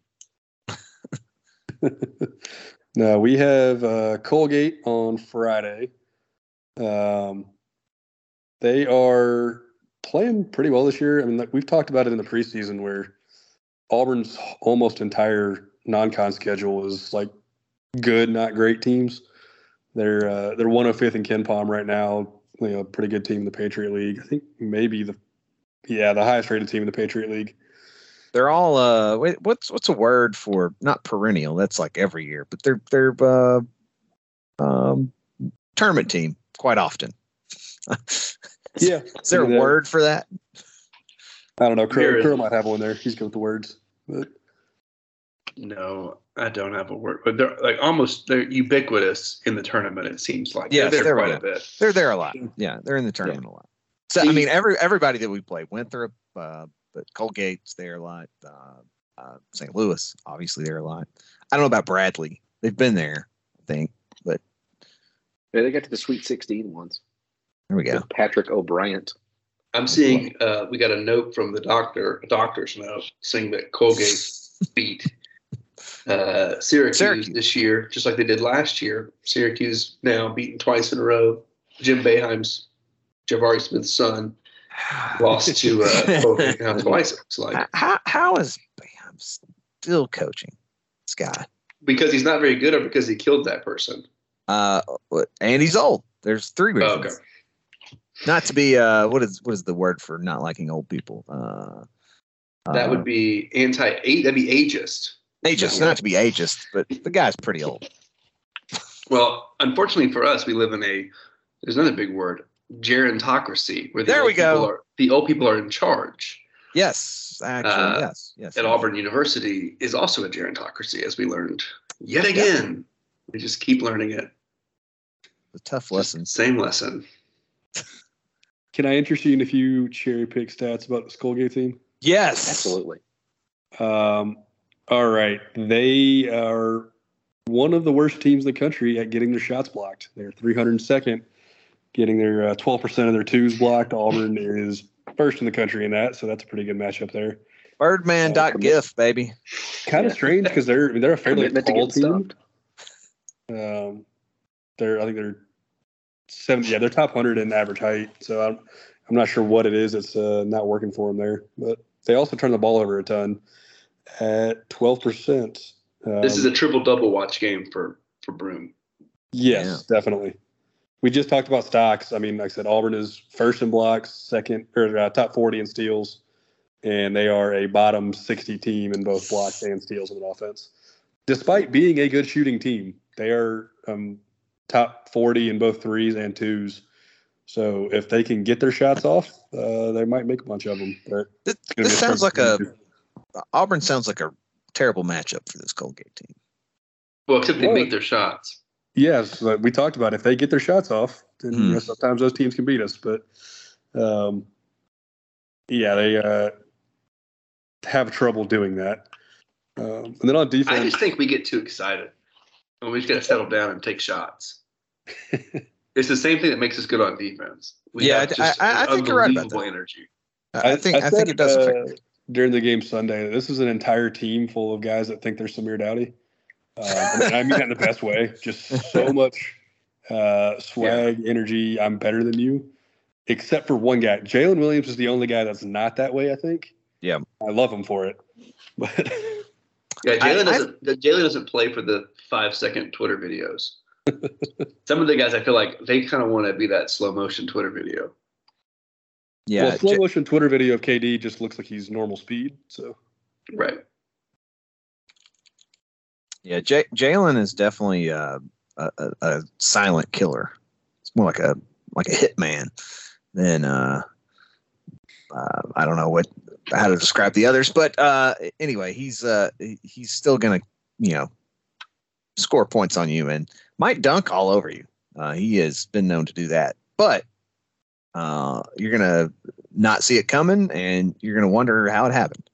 No, we have uh, Colgate on Friday. Um, they are playing pretty well this year. I mean, like we've talked about it in the preseason, where Auburn's almost entire non-con schedule is like good, not great teams. They're uh, they're one oh fifth in Ken Palm right now. You know, pretty good team in the Patriot League. I think maybe the yeah the highest rated team in the Patriot League. They're all uh wait, what's what's a word for not perennial, that's like every year, but they're they're uh um tournament team quite often. Yeah. Is there a Yeah. word for that? I don't know. Crow, There is. Crow might have one there. He's good with the words. But No, I don't have a word, but they're like almost they're ubiquitous in the tournament. It seems like Yes, they're there there we quite go. a bit. They're there a lot. Yeah, they're in the tournament a lot. So I mean, every everybody that we played, Winthrop, uh, but Colgate's there a lot. Uh, uh, Saint Louis, obviously, there a lot. I don't know about Bradley. They've been there, I think, but Yeah, they got to the Sweet sixteen once. there we go. With Patrick O'Brien. I'm seeing uh, we got a note from the doctor, a doctor's note, saying that Colgate beat uh, Syracuse, Syracuse. this year, just like they did last year. Syracuse now beaten twice in a row. Jim Boeheim's Jabari Smith's son lost to uh, Colgate now twice. It's like How how is I'm still coaching this guy? because he's not very good, or because he killed that person. Uh, and he's old. There's three Oh, reasons. okay. Not to be uh, what is what is the word for not liking old people? Uh, That uh, would be anti. That'd be ageist. ageist. Not to be ageist, but the guy's pretty old. Well, unfortunately for us, we live in a. There's another big word, gerontocracy, where the There old we go. people Are, the old people are in charge. Yes, actually, Uh, yes, yes. At yes. Auburn University is also a gerontocracy, as we learned yet again. We just keep learning it. The tough lesson. Same lesson. can I interest you in a few cherry pick stats about this Colgate team? Yes, Absolutely. Um, all right. They are one of the worst teams in the country at getting their shots blocked. They're three hundred second, getting their uh, twelve percent of their twos blocked. Auburn is first in the country in that, so that's a pretty good matchup there. Birdman dot gif, baby. Kind of Yeah. strange because they're I mean, they're a fairly Commitment to tall getting team. stopped. Um, they're I think they're seven. Yeah, they're top hundred in average height. So I'm I'm not sure what it is that's uh, not working for them there, but they also turn the ball over a ton at twelve percent. Um, This is a triple double watch game for for Broom. yes, definitely. We just talked about stocks. I mean, like I said, Auburn is first in blocks, second or uh, top forty in steals, and they are a bottom sixty team in both blocks and steals in an offense. Despite being a good shooting team, they are um, top forty in both threes and twos. So if they can get their shots off, uh, they might make a bunch of them. But This, it's gonna this be sounds like struggle. a Auburn sounds like a terrible matchup for this Colgate team. Well, except they Well, make their shots. Yes, but we talked about it. If they get their shots off, then Hmm. you know, sometimes those teams can beat us. But um, yeah, they uh, have trouble doing that. Um, and then on I defense, just think we get too excited. And we just got to settle down and take shots. It's the same thing that makes us good on defense. We Yeah, have I- just I- I think you're right about unbelievable that. energy. I, I think I, think said, it does affect. uh, during the game Sunday. This is an entire team full of guys that think they're Samir Dowdy. Uh, I, mean, I mean that in the best way. Just so much uh, swag, energy. I'm better than you, except for one guy. Jalen Williams is the only guy that's not that way. I think. Yeah, I love him for it. But Yeah, Jalen I- I- doesn't. Jalen doesn't play for the five second Twitter videos. Some of the guys, I feel like they kind of want to be that slow motion Twitter video. yeah. well, slow J- motion Twitter video of K D just looks like he's normal speed. So Right. yeah. J- Jalen is definitely uh, a, a, a silent killer. It's more like a like a hitman. then uh, uh, I don't know what how to describe the others. But uh, anyway, he's uh, he's still gonna you know score points on you and might dunk all over you. Uh, he has been known to do that, but uh, you're gonna not see it coming, and you're gonna wonder how it happened.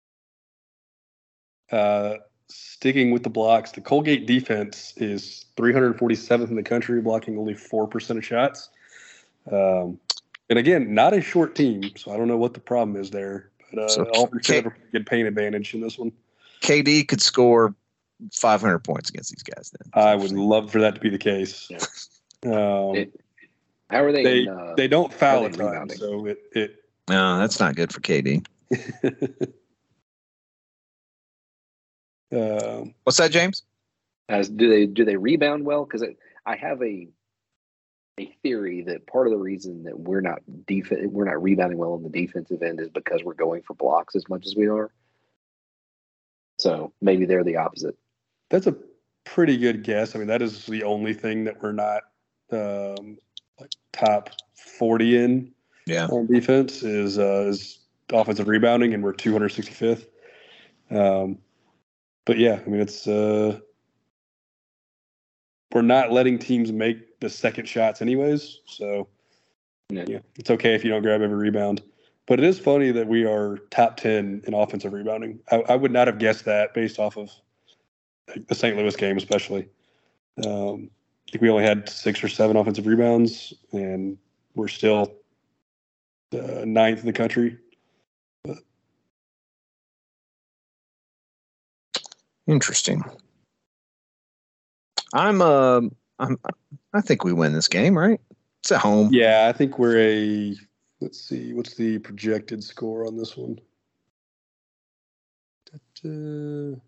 Uh, sticking with the blocks, the Colgate defense is three hundred forty-seventh in the country, blocking only four percent of shots. Um, and again, not a short team, so I don't know what the problem is there. But uh, So Auburn should K- have a pretty good paint advantage in this one. K D could score five hundred points against these guys. Then I would love for that to be the case. Yeah. Um, It- How are they? they in, uh, they don't how foul are a they ton, rebounding? so it it no, that's not good for K D. um, What's that, James? As do they do they rebound well? Because I have a a theory that part of the reason that we're not def- we're not rebounding well on the defensive end is because we're going for blocks as much as we are. So maybe they're the opposite. that's a pretty good guess. I mean, that is the only thing that we're not um, like top forty in Yeah. on defense is uh, is offensive rebounding, and we're two hundred sixty-fifth. Um, but yeah, I mean, it's uh, we're not letting teams make the second shots anyways. So Yeah. yeah, it's okay if you don't grab every rebound. But it is funny that we are top ten in offensive rebounding. I, I would not have guessed that based off of the Saint Louis game, especially. Um, I think we only had six or seven offensive rebounds, and we're still uh, ninth in the country. But Interesting. I'm uh, I'm I think we win this game, right? It's at home. yeah, I think we're a. Let's see, what's the projected score on this one? Da-da.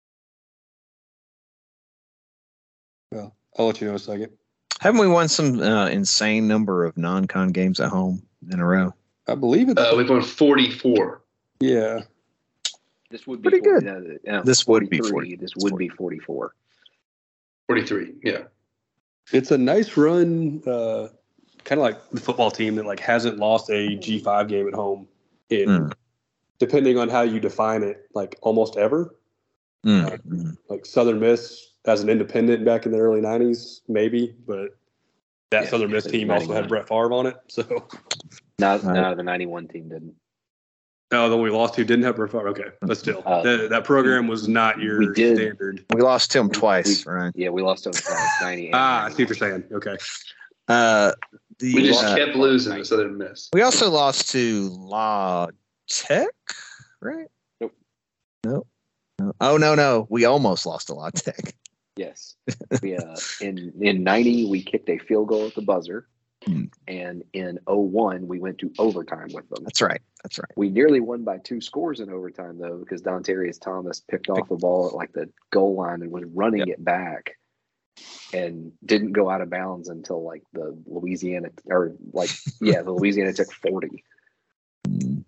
Well, I'll let you know in a second. Haven't we won some uh, insane number of non-con games at home in a row? I believe it's Uh, we've won forty-four. yeah. This would be Pretty good. forty, no, no, This would be forty-three. forty. This would be forty-four. forty-three, yeah. It's a nice run, uh, kind of like the football team that like hasn't lost a G five game at home in, Mm. depending on how you define it, like almost ever. Mm, mm. Like Southern Miss as an independent back in the early nineties, maybe, but that Yeah, Southern Miss it's team also had ninety-one. Brett Favre on it. So, No, Right. no, the ninety-one team didn't. no, the one we lost to didn't have Brett Favre. Okay, but still, Uh, that, that program was not your we did. standard. We lost to him twice, right? Yeah, we lost to them twice. ninety and Ah, I see what ninety-one. you're saying. Okay. Uh, the, We just uh, kept losing to Southern Miss. we also lost to La Tech, right? Nope. Nope. No. Oh no, no, we almost lost to La Tech. Yes. We, uh, in in ninety, we kicked a field goal at the buzzer, Hmm. and in oh one, we went to overtime with them. That's right. That's right. We nearly won by two scores in overtime, though, because Dontarius Thomas picked off the ball at like the goal line and was running Yep. it back, and didn't go out of bounds until like the Louisiana or like yeah, the Louisiana took forty. Mm.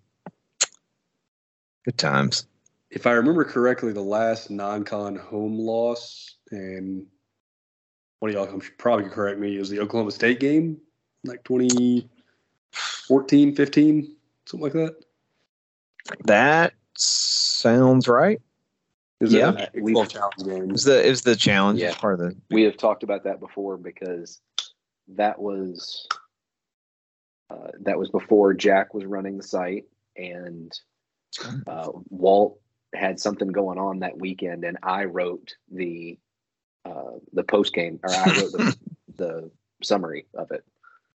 Good times. If I remember correctly, the last non-con home loss, and one of y'all can probably correct me, is the Oklahoma State game, like twenty fourteen, fifteen, something like that. That sounds right. Is Yeah. it a Big twelve challenge game? It was the it was the challenge. Yeah. It's part of the We have talked about that before because that was uh, that was before Jack was running the site, and uh, Walt had something going on that weekend, and I wrote the uh, the post game, or I wrote the, the summary of it.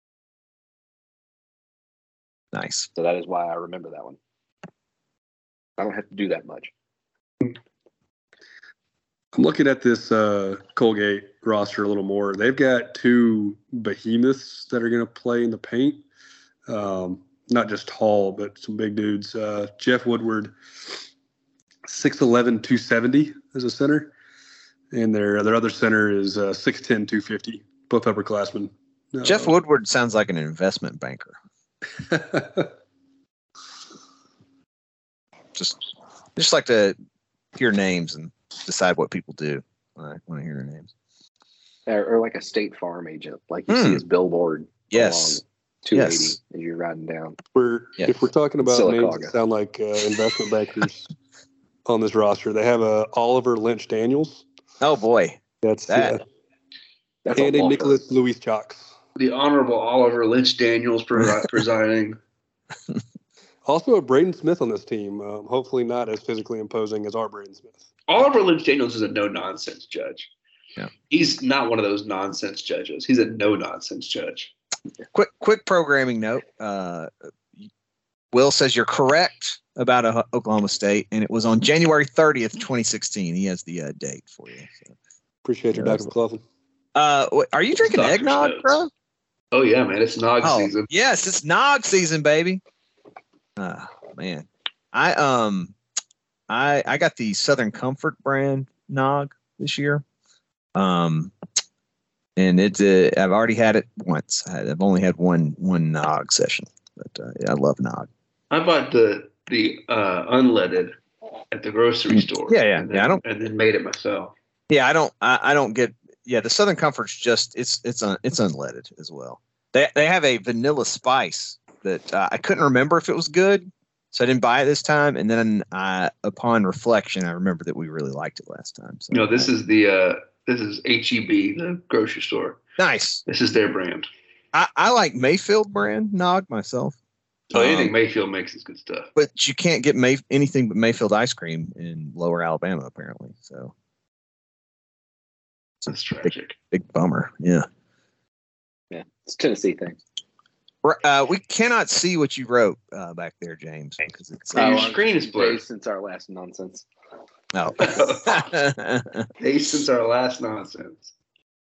nice. So that is why I remember that one. I don't have to do that much. I'm looking at this uh, Colgate roster a little more. They've got two behemoths that are going to play in the paint. Um, not just tall, but some big dudes. Uh, Jeff Woodward, six eleven, two seventy as a center. And their their other center is uh, six ten, two fifty, both upperclassmen. Uh, Jeff Woodward sounds like an investment banker. Just just like to hear names and decide what people do when I want to hear their names. Or, or like a State Farm agent, like you Hmm. see his billboard. Yes. along. two eighty Yes. as you're riding down. We're Yeah. if we're talking about names Sylacauga. that sound like uh, investment bankers on this roster, they have a Oliver Lynch Daniels. Oh boy, That's That- yeah. That's and a a law Nicholas firm. Luis Chalks. The Honorable Oliver Lynch Daniels pre- presiding. Also a Braden Smith on this team. Um, hopefully not as physically imposing as our Braden Smith. Oliver Lynch Daniels is a no-nonsense judge. Yeah. He's not one of those nonsense judges. He's a no-nonsense judge. quick quick programming note. Uh, Will says you're correct about uh, Oklahoma State, and it was on January thirtieth, twenty sixteen. He has the uh, date for you. So. Appreciate your Yeah, Doctor McLaughlin. Uh, wait, are you drinking Doctor's eggnog, notes. bro? Oh, yeah, man. It's nog Oh, season. yes, it's nog season, baby. Ah, man, I um, I I got the Southern Comfort brand nog this year. Um, and it's uh, I've already had it once. I- I've only had one one nog session, but uh, yeah, I love nog. I bought the the uh, unleaded at the grocery store. Yeah, yeah, and then, yeah, I don't- and then made it myself. Yeah, I don't I, I don't get yeah, the Southern Comfort's just it's it's un, it's unleaded as well. They they have a vanilla spice that uh, I couldn't remember if it was good, so I didn't buy it this time. And then uh, upon reflection, I remember that we really liked it last time. So No, this is the uh, this is H E B, the grocery store. nice. This is their brand. I, I like Mayfield brand nog myself. So anything Um, Mayfield makes is good stuff. but you can't get May, anything but Mayfield ice cream in Lower Alabama apparently. So That's tragic. big bummer. Yeah. Yeah, it's a Tennessee thing. R- Uh, we cannot see what you wrote uh, back there, James, because it's Hey, your Oh, screen is blurry. Since our last nonsense. no. Hey, since our last nonsense.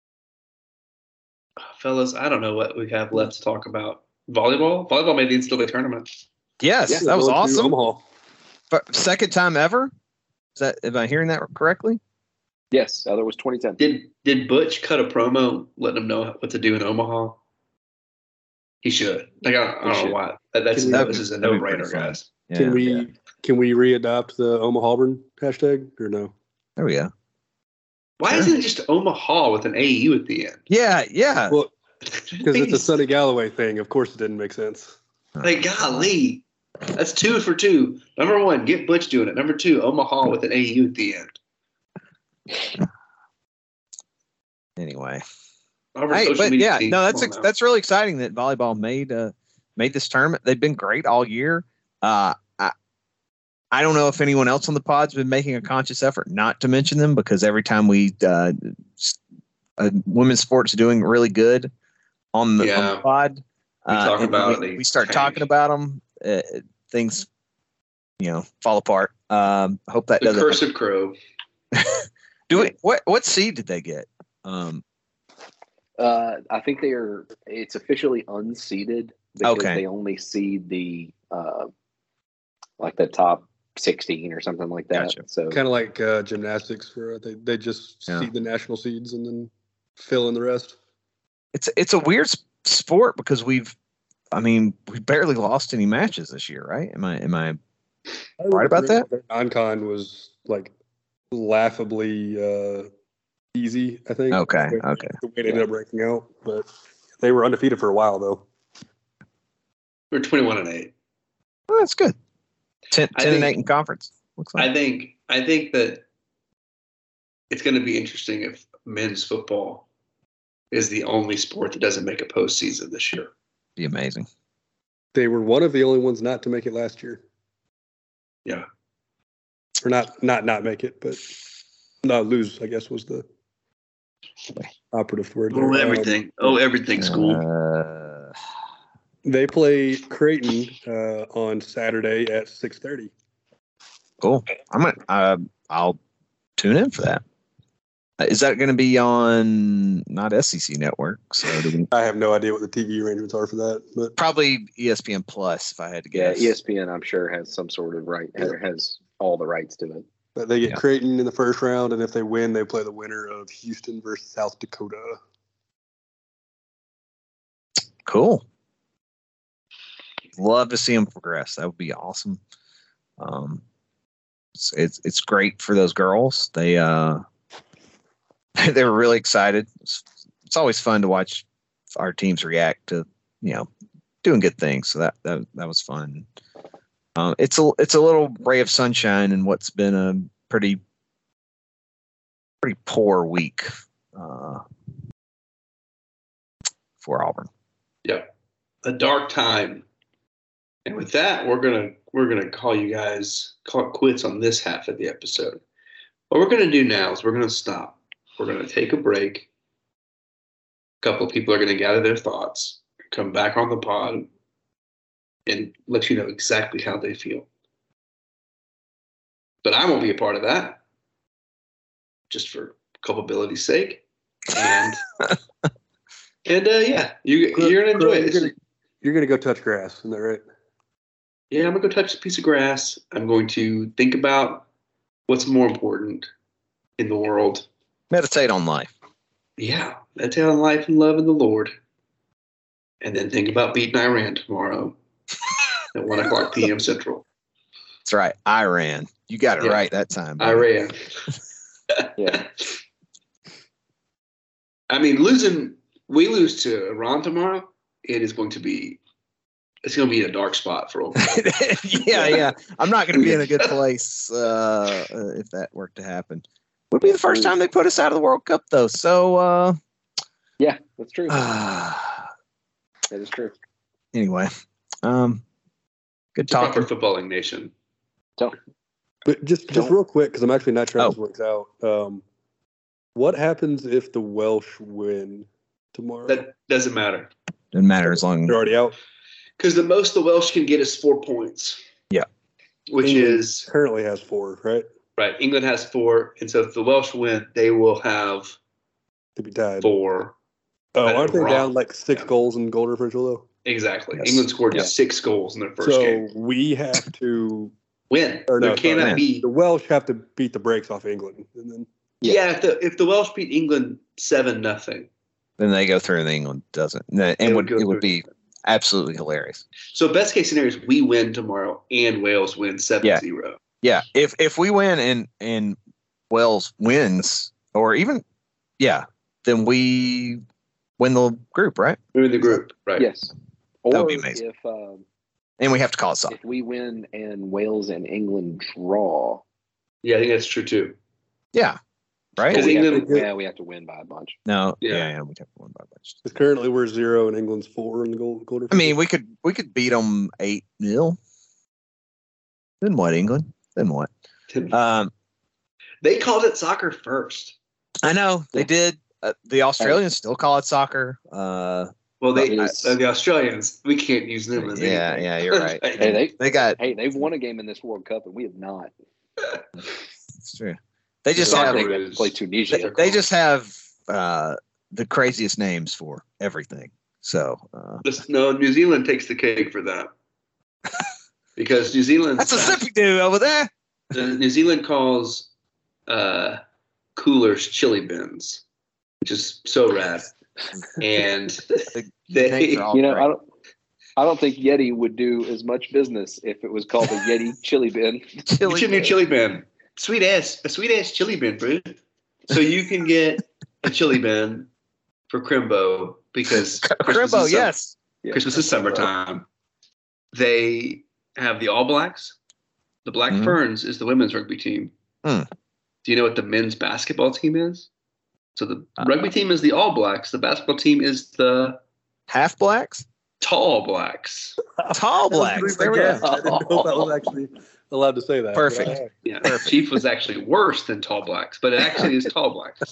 Fellas, I don't know what we have left to talk about. Volleyball? Volleyball made the N C double A tournament. Yes, Yeah, that was Going to awesome. Omaha. But second time ever. Is that? Am I hearing that correctly? Yes, other was twenty ten. Did did Butch cut a promo letting them know what to do in Omaha? He should. Like I don't, I He don't know should. why. That, that's Can no, we- this is a that'd no be pretty brainer, fun. guys. Yeah. Can we Yeah. can we readopt the Omaha Auburn hashtag or no? There we go. Why Sure. isn't it just Omaha with an A U at the end? Yeah, yeah. Well, because it's a Sonny Galloway thing. Of course, it didn't make sense. Like golly, that's two for two. Number one, get Butch doing it. Number two, Omaha with an A U at the end. Anyway, Auburn hey, social but media yeah, team, no, come that's on ex- now. that's really exciting that volleyball made uh made this tournament. They've been great all year. Uh, I I don't know if anyone else on the pod's been making a conscious effort not to mention them because every time we uh, s- uh women's sports doing really good on the, on Yeah. the pod, We uh, talk and about it, we, they we start tank. talking about them, uh, things you know fall apart. Um, I hope that The doesn't. curse of Crow. Do it. What what seed did they get? Um, Uh, I think they are. It's officially unseeded because Okay. they only seed the uh, like the top sixteen or something like that. Gotcha. So Kind of like uh, gymnastics, where they they just Yeah. seed the national seeds and then fill in the rest. it's it's a weird s- sport because we've, I mean, we barely lost any matches this year, right? Am I am I right about that? Their non-con was like laughably uh, easy, I think. Okay, The way- okay. The way they ended up breaking out, but they were undefeated for a while though. We're twenty-one and eight. Well, that's good. Ten, I 10 and think- eight in conference. Looks like. I think I think that it's going to be interesting if men's football is the only sport that doesn't make a postseason this year. Be amazing. They were one of the only ones not to make it last year, Yeah. or not not not make it, but not lose. I guess was the operative word. there. Oh, Um, everything. Oh, everything. School. Uh, they play Creighton uh, on Saturday at six thirty. cool. I'm gonna. Uh, I'll tune in for that. Uh, Is that going to be on not S E C Network? So do we, I have no idea what the T V arrangements are for that, but probably E S P N Plus if I had to yeah, guess. E S P N I'm sure has some sort of right has all the rights to it. but they get Yeah. Creighton in the first round, and if they win, they play the winner of Houston versus South Dakota. Cool. Love to see them progress. That would be awesome. Um, it's, it's it's great for those girls. They uh, they were really excited. It's, it's always fun to watch our teams react to you know doing good things. So that that, that was fun. Um, it's a it's a little ray of sunshine in what's been a pretty pretty poor week uh, for Auburn. Yep, a dark time. And with that, we're gonna we're gonna call you guys call it quits on this half of the episode. What we're gonna do now is we're gonna stop. We're gonna take a break. A couple of people are gonna gather their thoughts, come back on the pod, and let you know exactly how they feel. But I won't be a part of that, just for culpability's sake. And and uh, yeah, you you're gonna enjoy it. You're gonna, you're gonna go touch grass, isn't that right? Yeah, I'm gonna go touch a piece of grass. I'm going to think about what's more important in the world. Meditate on life. Yeah, meditate on life and love in the Lord. And then think about beating Iran tomorrow at one o'clock p.m. Central. That's right, Iran. You got it Yeah. right that time. buddy. Iran. Yeah. I mean, losing, we lose to Iran tomorrow, it is going to be, it's going to be a dark spot for Oklahoma. yeah, yeah. I'm not going to be in a good place uh, uh, if that were to happen. Would be the first time they put us out of the World Cup, though. So, uh, Yeah, that's true. uh, That is true. anyway, um, good It's a proper talking. footballing nation. Don't. But just just Don't- real quick, because I'm actually not sure how Oh. this works out. Um, what happens if the Welsh win tomorrow? That doesn't matter. Doesn't matter as long. They're already out. Because the most the Welsh can get is four points. Yeah. Which England is, currently has four, right? right, England has four. And so if the Welsh win, they will have To be tied. four. Oh, But aren't they wrong. down like six Yeah. goals in goal differential though? Exactly. Yes. England scored Yeah. six goals in their first so game. we have to. Win. Or no, there cannot sorry. be. The Welsh have to beat the brakes off England, and then Yeah, if the if the Welsh beat England seven nothing. Then they go through and England doesn't. And They it would would, go it through. would be absolutely hilarious. So best case scenario is we win tomorrow and Wales win seven zero. Yeah. If if we win and, and Wales wins, or even, yeah, then we win the group, right? We win the group, right? Yes. That Or would be amazing. if um, And we have to call it soccer. if we win and Wales and England draw, Yeah, I think that's true too. Yeah. Right? Because we have England- to, yeah, we have to win by a bunch. No. Yeah. Yeah, yeah, we'd have to win by a bunch. because currently we're zero and England's four in the goal goal I differential. mean, we could we could beat them eight nil. Then what, England? Then what? Um, They called it soccer first. I know they did. Uh, the Australians still call it soccer. Uh, Well, they That uh, is- the Australians, we can't use them as yeah, anything. yeah, you're right. Hey, they They got. hey, they've won a game in this World Cup and we have not. It's true. They just Soccer have. They have is- to play Tunisia. They, they just have uh, the craziest names for everything. So uh, Just- no, New Zealand takes the cake for that. Because New Zealand, that's a zippy dude over there. New Zealand calls uh, coolers chili bins, which is so rad. And The they, names are all You know, great. I don't. I don't think Yeti would do as much business if it was called a Yeti chili bin. Chili Get your new bin. chili bin. Sweet ass, a sweet ass chili bin, bro. So you can get a chili bin for Crimbo because Christmas Crimbo, is sum- yes. Christmas is summertime. They have the All Blacks. The Black Mhm. Ferns is the women's rugby team. Hmm. Do you know what the men's basketball team is? So the Uh, rugby team is the All Blacks. The basketball team is the Half blacks, Tall Blacks. tall blacks. There we Yeah, go. I didn't know if I was actually allowed to say that. Perfect. But, uh, Yeah, Chief was actually worse than Tall Blacks, but it actually is Tall Blacks.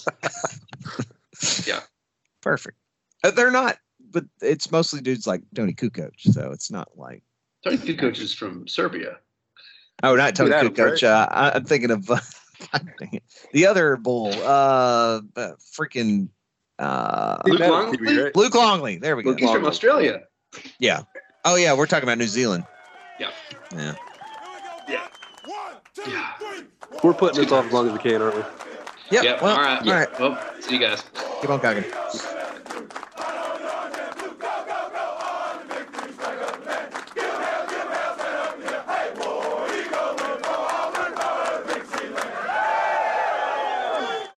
Yeah. Perfect. Uh, they're not, but it's mostly dudes like Tony Kukoc, so it's not like. Tony Kukoc is from Serbia. Oh, not Tony Good Adam, Kukoc. Uh, I, I'm thinking of uh, the other bull. Uh, uh freaking uh, Luke Adam Longley? T V, right? Luke Longley. There we go. Luke He's from Longley. Australia. Yeah. Oh yeah, we're talking about New Zealand. Yeah. Yeah. Yeah. Yeah. We're putting this off as long as we can, aren't we? Yep. Yep. Well, all right. All right. Well, see you guys. Keep on cooking.